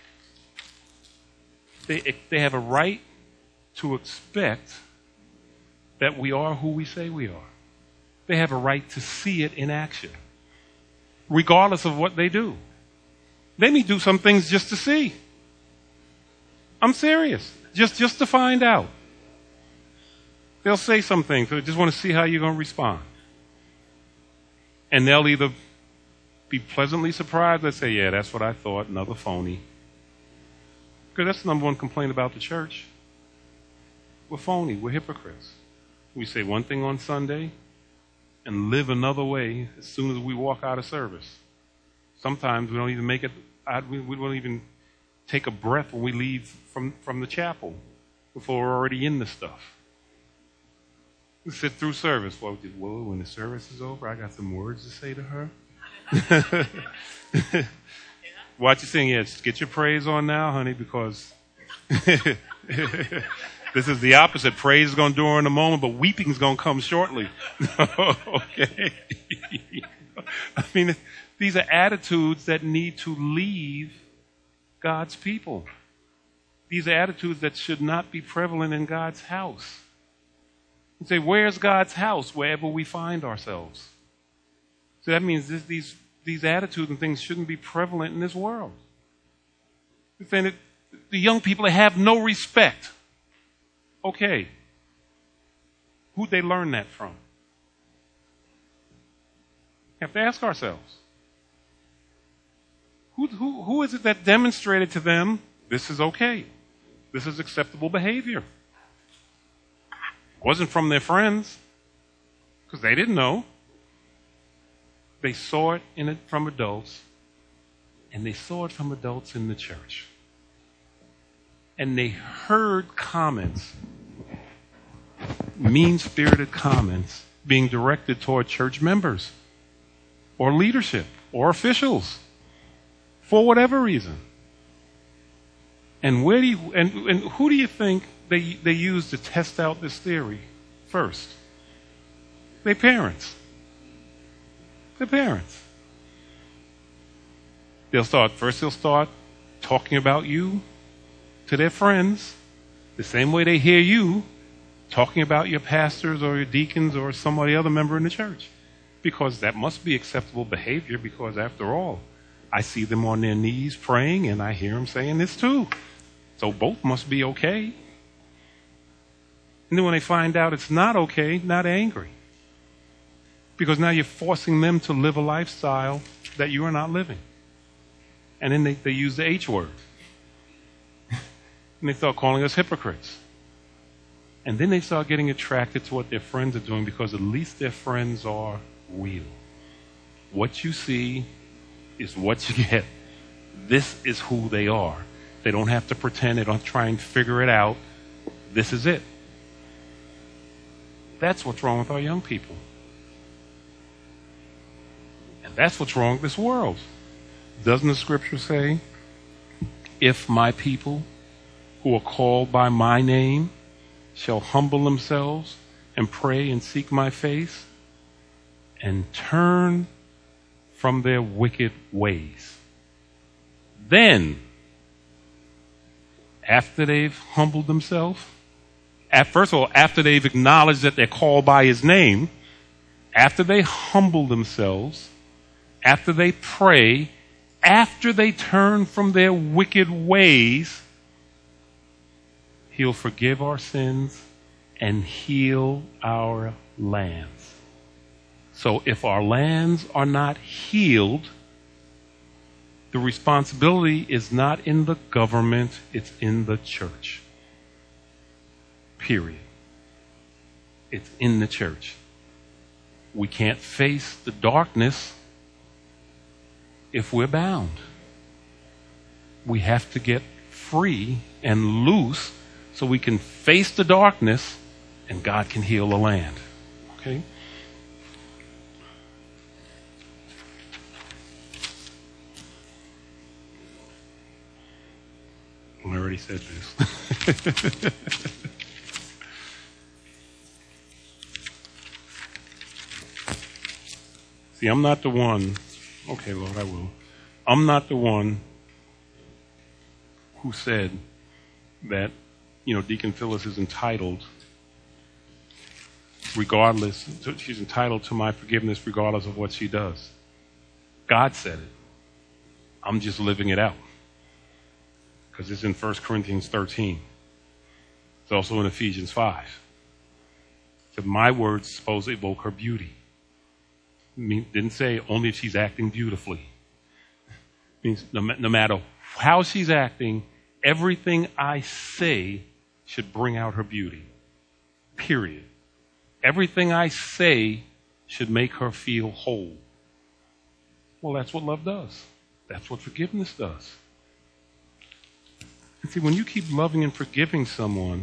They, they have a right to expect that we are who we say we are. They have a right to see it in action, regardless of what they do. They may do some things just to see. I'm serious. Just, just to find out. They'll say some things. They just want to see how you're going to respond. And they'll either be pleasantly surprised. Let's say, yeah, that's what I thought, another phony. Because that's the number one complaint about the church. We're phony. We're hypocrites. We say one thing on Sunday and live another way as soon as we walk out of service. Sometimes we don't even make it, we, we don't even take a breath when we leave from, from the chapel before we're already in the stuff. We sit through service. Well, well, when the service is over, I got some words to say to her. Watch you sing. Yeah, get your praise on now, honey, because this is the opposite. Praise is going to endure in a moment, but weeping is going to come shortly. Okay. I mean, these are attitudes that need to leave God's people. These are attitudes that should not be prevalent in God's house. You say, where's God's house? Wherever we find ourselves. So that means this, these these attitudes and things shouldn't be prevalent in this world. You're saying that the young people have no respect. Okay. Who'd they learn that from? We have to ask ourselves. Who, who, who is it that demonstrated to them this is okay? This is acceptable behavior. It wasn't from their friends, because they didn't know. They saw it in it from adults, and they saw it from adults in the church. And they heard comments, mean-spirited comments, being directed toward church members or leadership or officials for whatever reason. And where do you and, and who do you think they they use to test out this theory first? Their parents. Their parents. They'll start first. They'll start talking about you to their friends, the same way they hear you talking about your pastors or your deacons or some other member in the church, because that must be acceptable behavior. Because after all, I see them on their knees praying, and I hear them saying this too. So both must be okay. And then when they find out it's not okay, not angry. Because now you're forcing them to live a lifestyle that you are not living. And then they, they use the H word. And they start calling us hypocrites. And then they start getting attracted to what their friends are doing, because at least their friends are real. What you see is what you get. This is who they are. They don't have to pretend. They don't try and figure it out. This is it. That's what's wrong with our young people. And that's what's wrong with this world. Doesn't the scripture say, if my people who are called by my name shall humble themselves and pray and seek my face and turn from their wicked ways, then, after they've humbled themselves, at first of all, after they've acknowledged that they're called by his name, after they humble themselves, after they pray, after they turn from their wicked ways, he'll forgive our sins and heal our lands. So if our lands are not healed, the responsibility is not in the government, it's in the church. Period. It's in the church. We can't face the darkness if we're bound. We have to get free and loose so we can face the darkness and God can heal the land. Okay? I already said this. See, I'm not the one. Okay, Lord, I will. I'm not the one who said that, you know, Deacon Phyllis is entitled, regardless, she's entitled to my forgiveness regardless of what she does. God said it. I'm just living it out. Because it's in First Corinthians thirteen. It's also in Ephesians five. So my words supposed to evoke her beauty. It didn't say only if she's acting beautifully. It means no, no matter how she's acting, everything I say should bring out her beauty. Period. Everything I say should make her feel whole. Well, that's what love does. That's what forgiveness does. And see, when you keep loving and forgiving someone,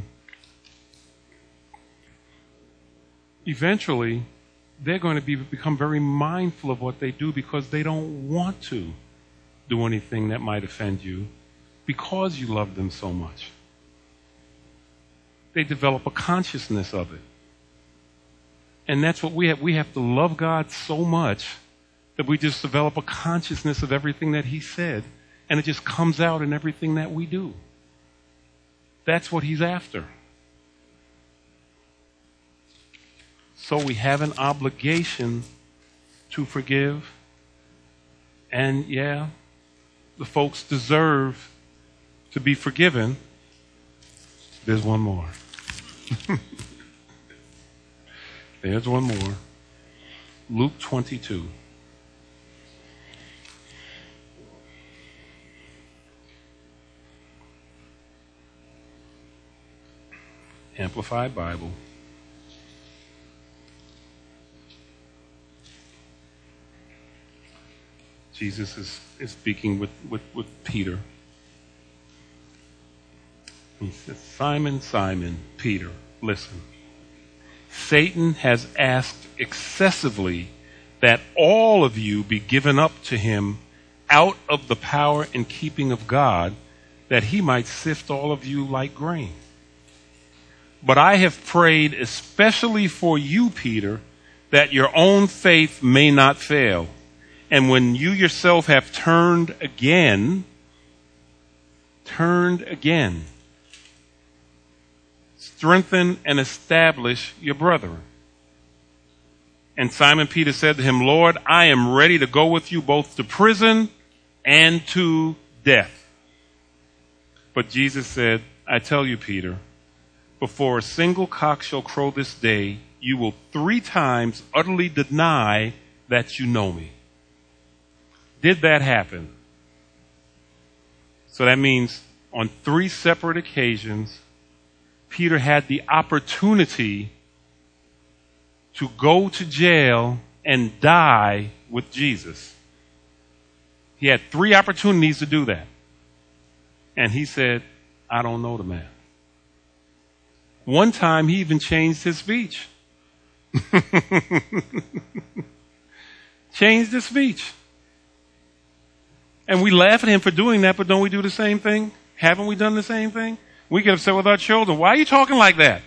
eventually they're going to be, become very mindful of what they do because they don't want to do anything that might offend you because you love them so much. They develop a consciousness of it. And that's what we have. We have to love God so much that we just develop a consciousness of everything that He said, and it just comes out in everything that we do. That's what He's after. So we have an obligation to forgive. And yeah, the folks deserve to be forgiven. There's one more. There's one more. Luke twenty-two. Amplified Bible. Jesus is, is speaking with, with, with Peter. He says, Simon, Simon, Peter, listen. Satan has asked excessively that all of you be given up to him out of the power and keeping of God, that he might sift all of you like grain. But I have prayed especially for you, Peter, that your own faith may not fail. And when you yourself have turned again, turned again, strengthen and establish your brethren. And Simon Peter said to him, Lord, I am ready to go with you both to prison and to death. But Jesus said, I tell you, Peter, before a single cock shall crow this day, you will three times utterly deny that you know me. Did that happen? So that means on three separate occasions, Peter had the opportunity to go to jail and die with Jesus. He had three opportunities to do that. And he said, I don't know the man. One time he even changed his speech. Changed his speech. And we laugh at him for doing that, but don't we do the same thing? Haven't we done the same thing? We get upset with our children. Why are you talking like that?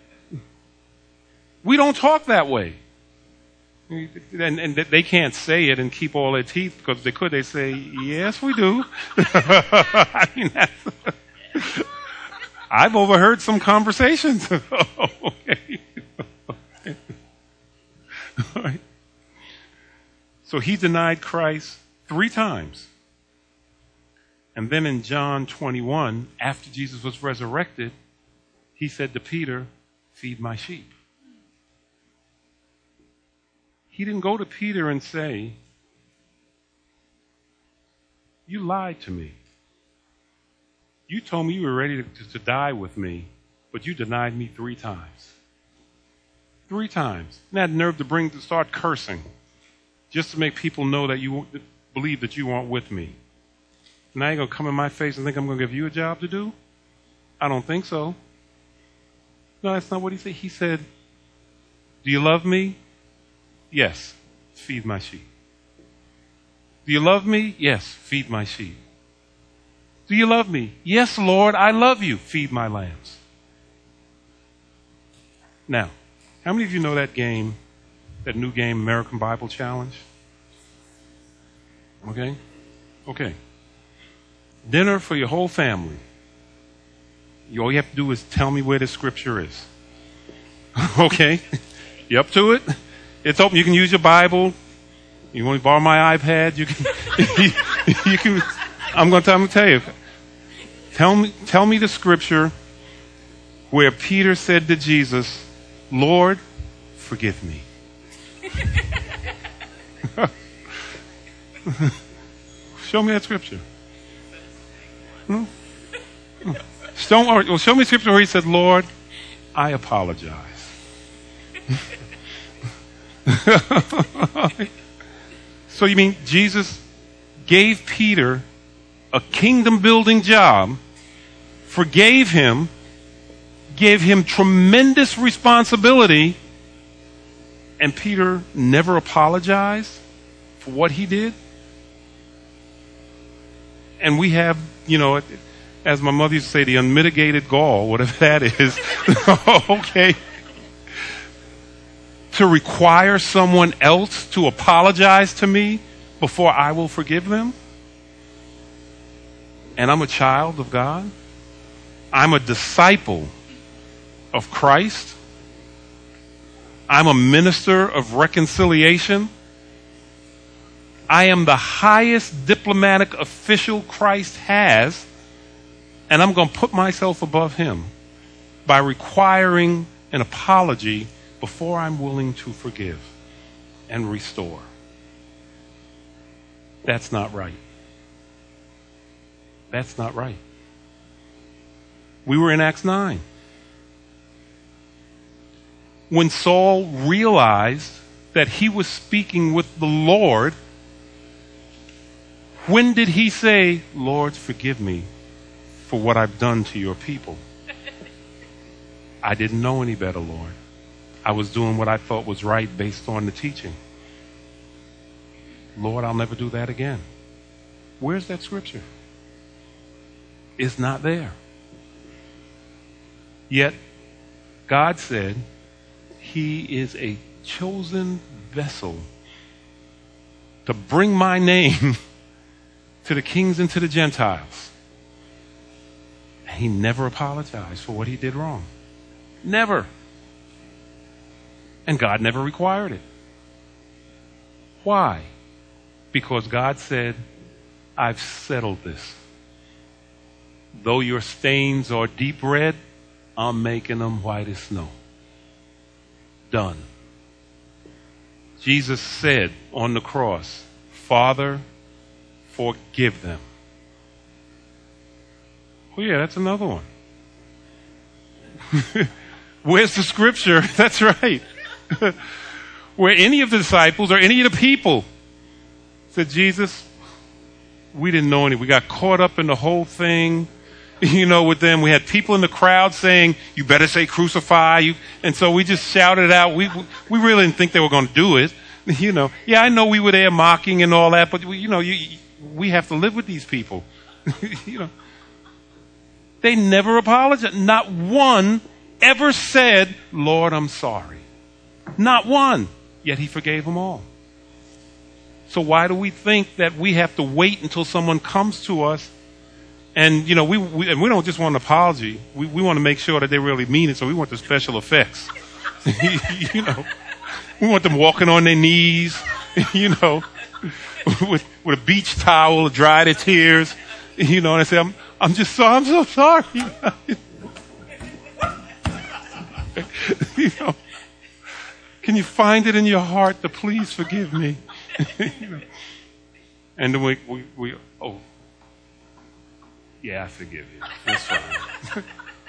We don't talk that way. And, and they can't say it and keep all their teeth, because if they could, they say, yes, we do. I mean, that's, I've overheard some conversations. Okay. All right. So he denied Christ three times. And then in John twenty-one, after Jesus was resurrected, he said to Peter, feed my sheep. He didn't go to Peter and say, you lied to me. You told me you were ready to, to die with me, but you denied me three times. Three times. And had nerve to bring to start cursing, just to make people know that you believe that you aren't with me. Now you're going to come in my face and think I'm going to give you a job to do? I don't think so. No, that's not what he said. He said, do you love me? Yes. Feed my sheep. Do you love me? Yes. Feed my sheep. Do you love me? Yes, Lord, I love you. Feed my lambs. Now, how many of you know that game, that new game, American Bible Challenge? Okay? Okay. Dinner for your whole family. You, all you have to do is tell me where the scripture is. Okay? You up to it? It's open. You can use your Bible. You want to borrow my iPad? You can. you, you can. I'm going to, I'm going to tell you. Tell me, tell me the scripture where Peter said to Jesus, Lord, forgive me. Show me that scripture. Hmm? Don't worry. Well, show me scripture where he said, Lord, I apologize. So you mean Jesus gave Peter a kingdom building job, forgave him, gave him tremendous responsibility, and Peter never apologized for what he did? And we have, you know, as my mother used to say, the unmitigated gall, whatever that is. Okay. To require someone else to apologize to me before I will forgive them? And I'm a child of God? I'm a disciple of Christ? I'm a minister of reconciliation? I am the highest diplomatic official Christ has, and I'm going to put myself above him by requiring an apology before I'm willing to forgive and restore. That's not right. That's not right. We were in Acts nine. When Saul realized that he was speaking with the Lord, when did he say, Lord, forgive me for what I've done to your people? I didn't know any better, Lord. I was doing what I thought was right based on the teaching. Lord, I'll never do that again. Where's that scripture? It's not there. Yet, God said he is a chosen vessel to bring my name to the kings and to the Gentiles. And he never apologized for what he did wrong. Never. And God never required it. Why? Because God said, I've settled this. Though your stains are deep red, I'm making them white as snow. Done. Jesus said on the cross, Father, forgive them. Oh yeah, that's another one. Where's the scripture? That's right. Where any of the disciples or any of the people said, Jesus, we didn't know any. We got caught up in the whole thing, you know, with them. We had people in the crowd saying, you better say crucify. You, and so we just shouted it out. We, we really didn't think they were going to do it. You know, yeah, I know we were there mocking and all that, but we, you know, you, we have to live with these people. You know, they never apologized. Not one ever said, Lord, I'm sorry. Not one. Yet he forgave them all. So why do we think that we have to wait until someone comes to us and, you know, we, we, and we don't just want an apology. We, we want to make sure that they really mean it, so we want the special effects. You know, we want them walking on their knees, you know, with, with a beach towel to dry their tears, you know, and I say, I'm, I'm just so, I'm so sorry. You know, can you find it in your heart to please forgive me? You know? And then we, we, we, oh, yeah, I forgive you. That's fine.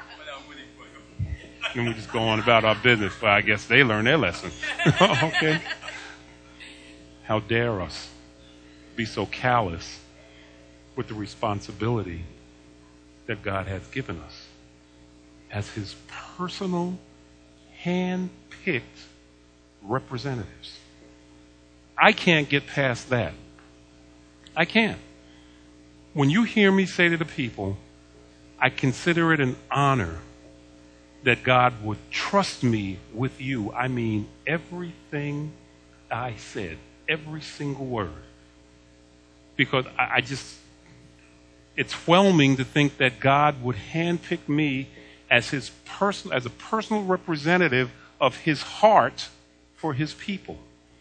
And we just go on about our business, but I guess they learned their lesson. Okay. How dare us be so callous with the responsibility that God has given us as his personal, hand-picked representatives. I can't get past that. I can't. When you hear me say to the people, I consider it an honor that God would trust me with you. I mean everything I said, every single word. Because I, I just, it's whelming to think that God would handpick me as his person, as a personal representative of his heart for his people.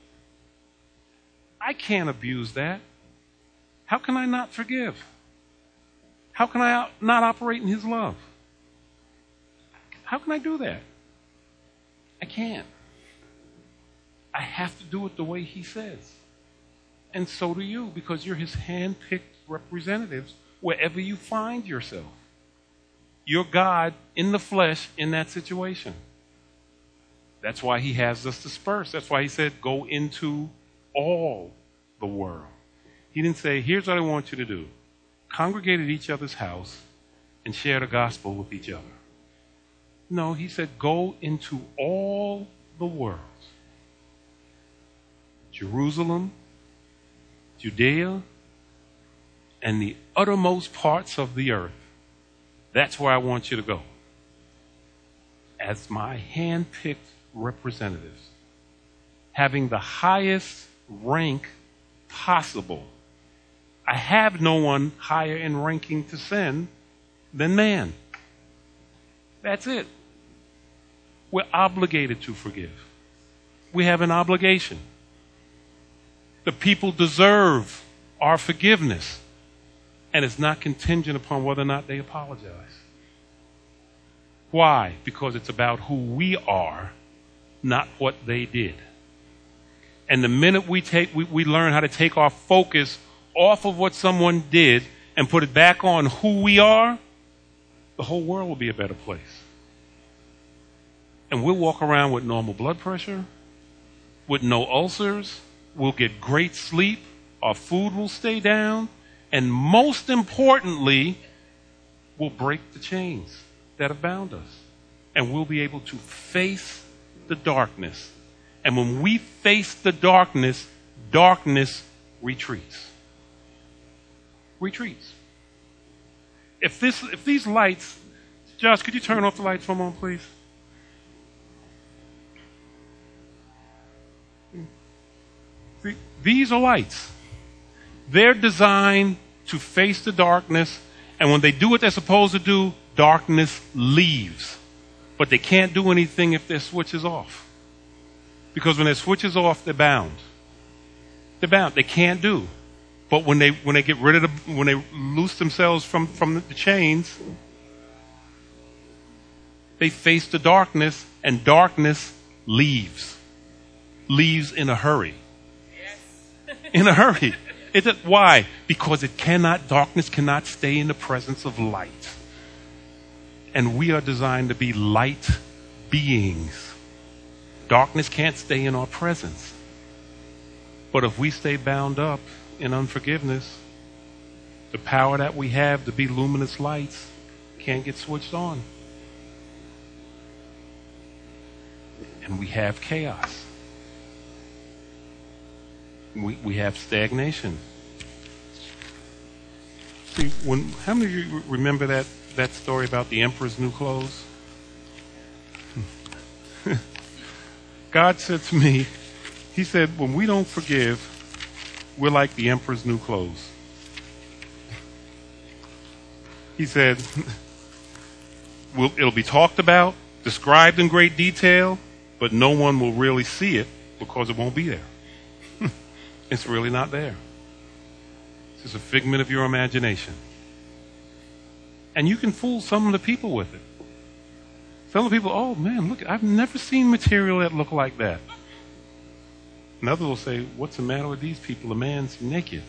I can't abuse that. How can I not forgive? How can I not operate in his love? How can I do that? I can't. I have to do it the way he says. And so do you, because you're his hand-picked representatives wherever you find yourself. You're God in the flesh in that situation. That's why he has us dispersed. That's why he said, go into all the world. He didn't say, here's what I want you to do. Congregate at each other's house and share the gospel with each other. No, he said, go into all the world. Jerusalem, Judea, and the uttermost parts of the earth. That's where I want you to go. As my hand-picked representatives, having the highest rank possible. I have no one higher in ranking to send than man. That's it. We're obligated to forgive. We have an obligation. The people deserve our forgiveness. And it's not contingent upon whether or not they apologize. Why? Because it's about who we are, not what they did. And the minute we take, we, we learn how to take our focus off of what someone did and put it back on who we are, the whole world will be a better place. And we'll walk around with normal blood pressure, with no ulcers, we'll get great sleep, our food will stay down, and most importantly, we'll break the chains that have bound us. And we'll be able to face the darkness. And when we face the darkness, darkness retreats. Retreats. If this, if these lights, Josh, could you turn off the lights for a moment, please? See, these are lights. They're designed to face the darkness, and when they do what they're supposed to do, darkness leaves. But they can't do anything if their switch is off. Because when their switch is off, they're bound. They're bound. They can't do. But when they when they get rid of the when they loose themselves from, from the chains, they face the darkness, and darkness leaves. Leaves in a hurry. Yes. In a hurry. It, why? Because it cannot, darkness cannot stay in the presence of light. And we are designed to be light beings. Darkness can't stay in our presence. But if we stay bound up in unforgiveness, the power that we have to be luminous lights can't get switched on. And we have chaos. We, we have stagnation. See, when, how many of you remember that, that story about the emperor's new clothes? God said to me, he said, when we don't forgive, we're like the emperor's new clothes. He said, we'll, it'll be talked about, described in great detail, but no one will really see it because it won't be there. It's really not there. It's just a figment of your imagination. And you can fool some of the people with it. Some of the people, oh man, look, I've never seen material that look like that. And others will say, what's the matter with these people? A man's naked.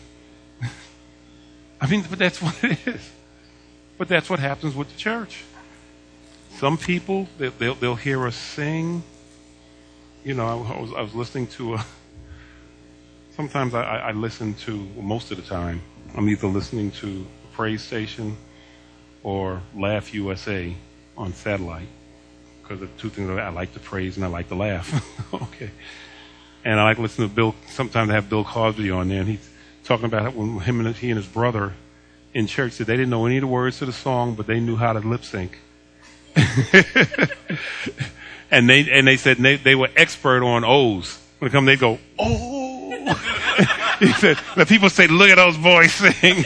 I mean, but that's what it is. But that's what happens with the church. Some people, they'll, they'll, they'll hear us sing. You know, I was, I was listening to a, sometimes I, I listen to, well, most of the time, I'm either listening to a praise station or Laugh U S A on satellite. Because the two things, I like to praise and I like to laugh. Okay. And I like listening to Bill, sometimes I have Bill Cosby on there, and he's talking about when him and he and his brother in church said they didn't know any of the words to the song, but they knew how to lip sync. and they and they said they, they were expert on O's. When they come, they go, oh. He said, the people say, look at those boys sing.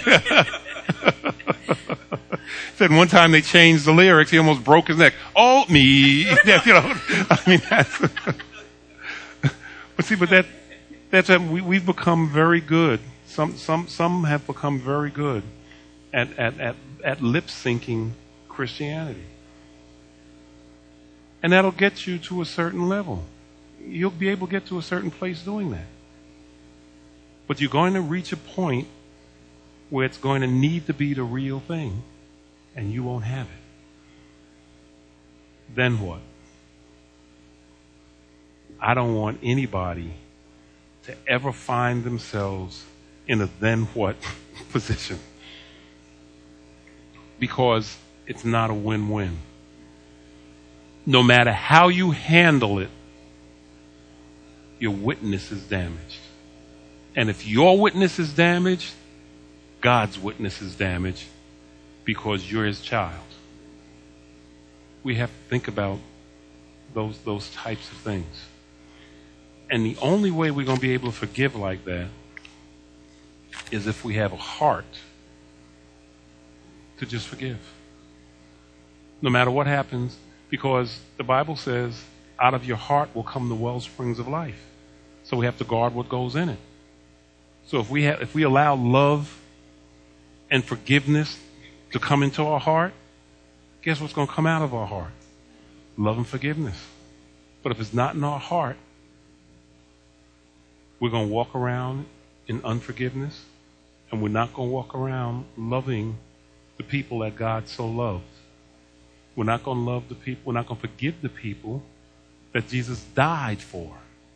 Said one time they changed the lyrics, he almost broke his neck. Oh, me. Yeah, you know, I mean, that's. But see, but that, that's, we, we've become very good. Some, some, some have become very good at, at, at, at lip syncing Christianity. And that'll get you to a certain level. You'll be able to get to a certain place doing that. But you're going to reach a point where it's going to need to be the real thing, and you won't have it. Then what? I don't want anybody to ever find themselves in a then what position, because it's not a win-win. No matter how you handle it, your witness is damaged. And if your witness is damaged, God's witness is damaged, because you're his child. We have to think about those, those types of things. And the only way we're going to be able to forgive like that is if we have a heart to just forgive. No matter what happens, because the Bible says out of your heart will come the well springs of life. So we have to guard what goes in it. So if we have, if we allow love and forgiveness to come into our heart, guess what's going to come out of our heart? Love and forgiveness. But if it's not in our heart, we're going to walk around in unforgiveness, and we're not going to walk around loving the people that God so loved. We're not going to love the people, we're not going to forgive the people that Jesus died for.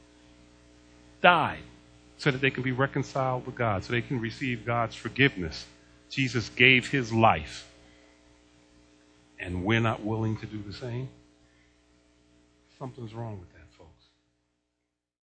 Died so that they can be reconciled with God, so they can receive God's forgiveness. Jesus gave his life, and we're not willing to do the same. Something's wrong with that.